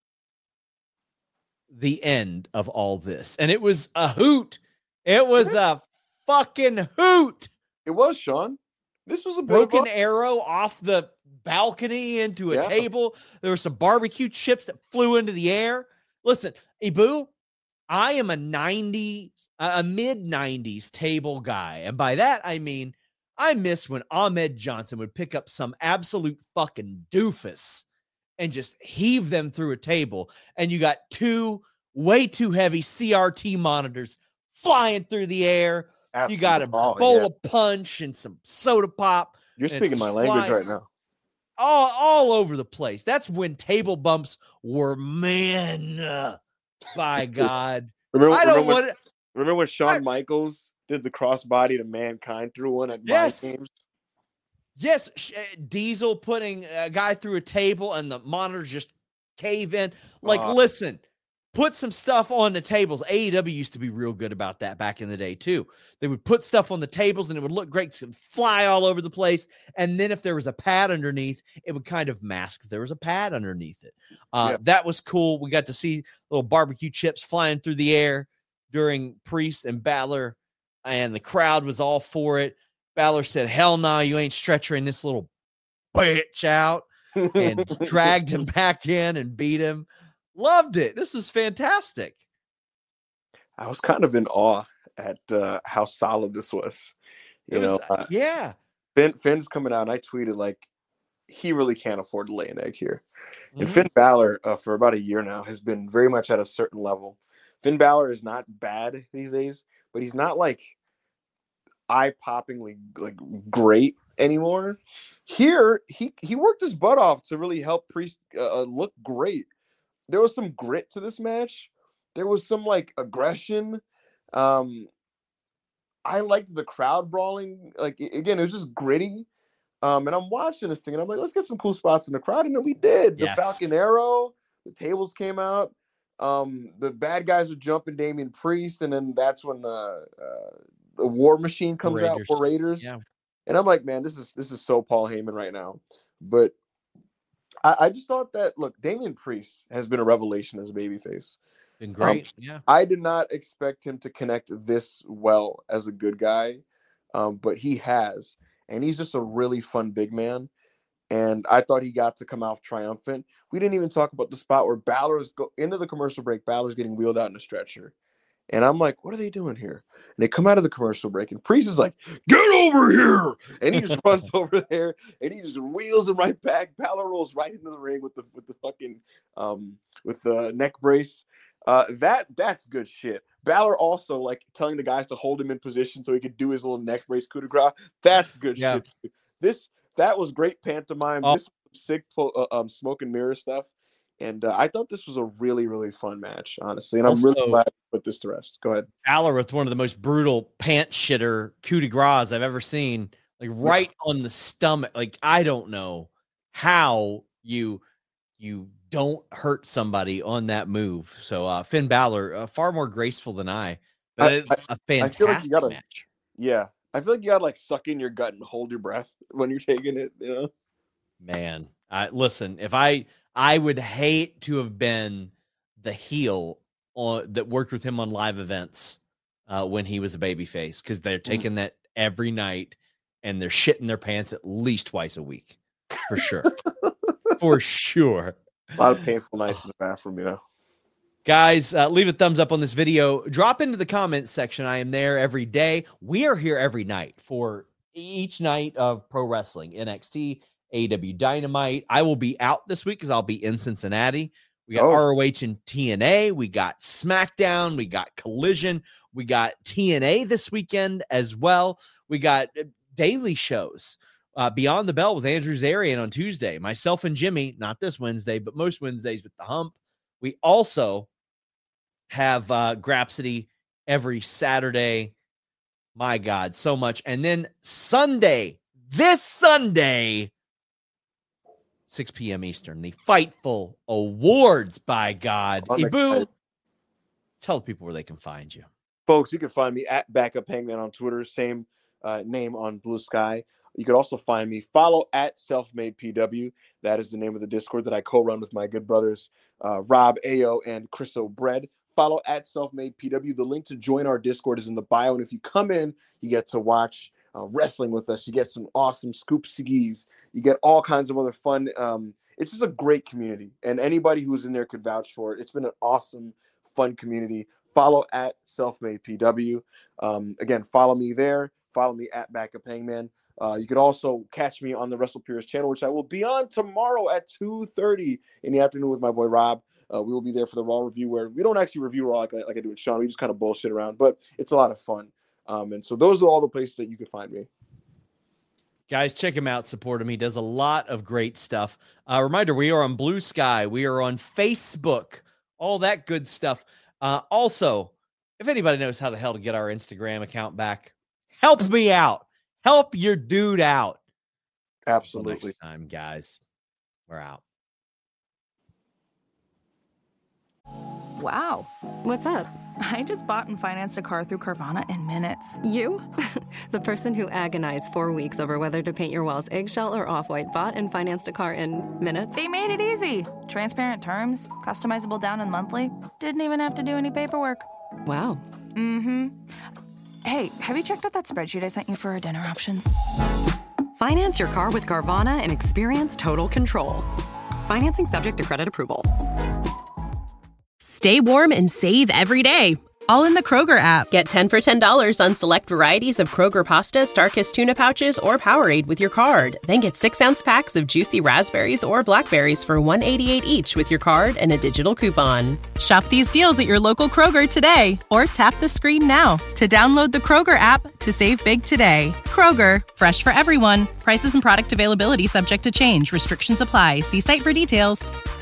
the end of all this. And it was a hoot. It was a fucking hoot. It was, Sean. This was a bit Broken of a- arrow off the balcony into a Yeah. table. There were some barbecue chips that flew into the air. Listen, Ibu, I am a nineties, a mid nineties table guy. And by that, I mean, I miss when Ahmed Johnson would pick up some absolute fucking doofus and just heave them through a table. And you got two way too heavy C R T monitors flying through the air. You got a Absolutely. Oh, bowl yeah. of punch and some soda pop. You're and it's speaking my just language flying right now. all, all over the place. That's when table bumps were man. uh, By God. Remember, I don't remember when, want to. remember when Shawn I- Michaels did the crossbody to Mankind through one at Yes. my games? Yes, sh- uh, Diesel putting a guy through a table and the monitors just cave in. Like, Uh, listen, put some stuff on the tables. A E W used to be real good about that back in the day, too. They would put stuff on the tables and it would look great. It would fly all over the place. And then if there was a pad underneath, it would kind of mask that there was a pad underneath it. Uh, Yeah. That was cool. We got to see little barbecue chips flying through the air during Priest and Balor, and the crowd was all for it. Balor said, "Hell no, nah, you ain't stretching this little bitch out," and dragged him back in and beat him. Loved it. This was fantastic. I was kind of in awe at uh, how solid this was. You It was, know, uh, uh, yeah. Finn, Finn's coming out, and I tweeted like he really can't afford to lay an egg here. And Mhm. Finn Balor, uh, for about a year now, has been very much at a certain level. Finn Balor is not bad these days, but he's not like eye-poppingly like great anymore. Here, he he worked his butt off to really help Priest uh, look great. There was some grit to this match. There was some like aggression. Um, I liked the crowd brawling. Like a- again, it was just gritty. Um, and I'm watching this thing, and I'm like, let's get some cool spots in the crowd, and then we did. The Yes. Falcon Arrow, the tables came out. Um, the bad guys are jumping Damian Priest, and then that's when the uh, the War Machine comes out Raiders. for Raiders. Yeah. And I'm like, man, this is this is so Paul Heyman right now. But I, I just thought that look, Damian Priest has been a revelation as a babyface. Been great. yeah. I did not expect him to connect this well as a good guy, um, but he has, and he's just a really fun big man. And I thought he got to come out triumphant. We didn't even talk about the spot where Balor's go into the commercial break. Balor's getting wheeled out in a stretcher, and I'm like, "What are they doing here?" And they come out of the commercial break, and Priest is like, "Get over here!" And he just runs over there, and he just wheels him right back. Balor rolls right into the ring with the with the fucking um with the neck brace. Uh, that that's good shit. Balor also like telling the guys to hold him in position so he could do his little neck brace coup de grace. That's good Yeah. shit. Too. This that was great pantomime. Oh. This was sick po- uh, um, smoke and mirror stuff, and uh, I thought this was a really really fun match, honestly. And I'm really Also- glad to put this to rest. Go ahead. Balor with one of the most brutal pant shitter coup de grace I've ever seen, like right on the stomach. Like, I don't know how you you don't hurt somebody on that move. So uh, Finn Balor, uh, far more graceful than I, but I, a, I, a fantastic I feel like you gotta, match. Yeah, I feel like you gotta like suck in your gut and hold your breath when you're taking it. You know, man. I, listen, if I I would hate to have been the heel on, that worked with him on live events uh, when he was a babyface, because they're taking that every night and they're shitting their pants at least twice a week, for sure, for sure. A lot of painful nights in the bathroom, you know. Guys, uh, leave a thumbs up on this video. Drop into the comments section. I am there every day. We are here every night for each night of pro wrestling, N X T, A E W Dynamite. I will be out this week because I'll be in Cincinnati. We got oh. R O H and T N A. We got SmackDown. We got Collision. We got T N A this weekend as well. We got daily shows. Uh, Beyond the Bell with Andrew Zarian on Tuesday. Myself and Jimmy, not this Wednesday, but most Wednesdays with the Hump. We also have uh, Grapsody every Saturday. My God, so much. And then Sunday, this Sunday, six p.m. Eastern, the Fightful Awards, by God. I'm Ibu, excited. Tell the people where they can find you. Folks, you can find me at Backup Hangman on Twitter, same uh, name on Blue Sky. You can also find me, follow at Selfmade P W. That is the name of the Discord that I co-run with my good brothers, uh, Rob Ayo and Chris O'Bread. Follow at Selfmade P W. The link to join our Discord is in the bio. And if you come in, you get to watch uh, wrestling with us. You get some awesome scoop skis. You get all kinds of other fun. Um, it's just a great community. And anybody who's in there could vouch for it. It's been an awesome, fun community. Follow at Selfmade P W. Um, again, follow me there. Follow me at Backup Hangman. Uh, you can also catch me on the Wrestle Peers channel, which I will be on tomorrow at two thirty in the afternoon with my boy Rob. Uh, we will be there for the Raw review, where we don't actually review Raw like, like I do with Sean. We just kind of bullshit around, but it's a lot of fun. Um, and so those are all the places that you can find me. Guys, check him out. Support him. He does a lot of great stuff. Uh, reminder, we are on Blue Sky. We are on Facebook. All that good stuff. Uh, also, if anybody knows how the hell to get our Instagram account back, help me out. Help your dude out. Absolutely. Until next time, guys. We're out. Wow. What's up? I just bought and financed a car through Carvana in minutes. You? The person who agonized four weeks over whether to paint your walls eggshell or off-white bought and financed a car in minutes? They made it easy. Transparent terms, customizable down and monthly. Didn't even have to do any paperwork. Wow. Mm-hmm. Hey, have you checked out that spreadsheet I sent you for our dinner options? Finance your car with Carvana and experience total control. Financing subject to credit approval. Stay warm and save every day, all in the Kroger app. Get ten for ten dollars on select varieties of Kroger pasta, Starkist tuna pouches, or Powerade with your card. Then get six-ounce packs of juicy raspberries or blackberries for one eighty-eight each with your card and a digital coupon. Shop these deals at your local Kroger today, or tap the screen now to download the Kroger app to save big today. Kroger, fresh for everyone. Prices and product availability subject to change. Restrictions apply. See site for details.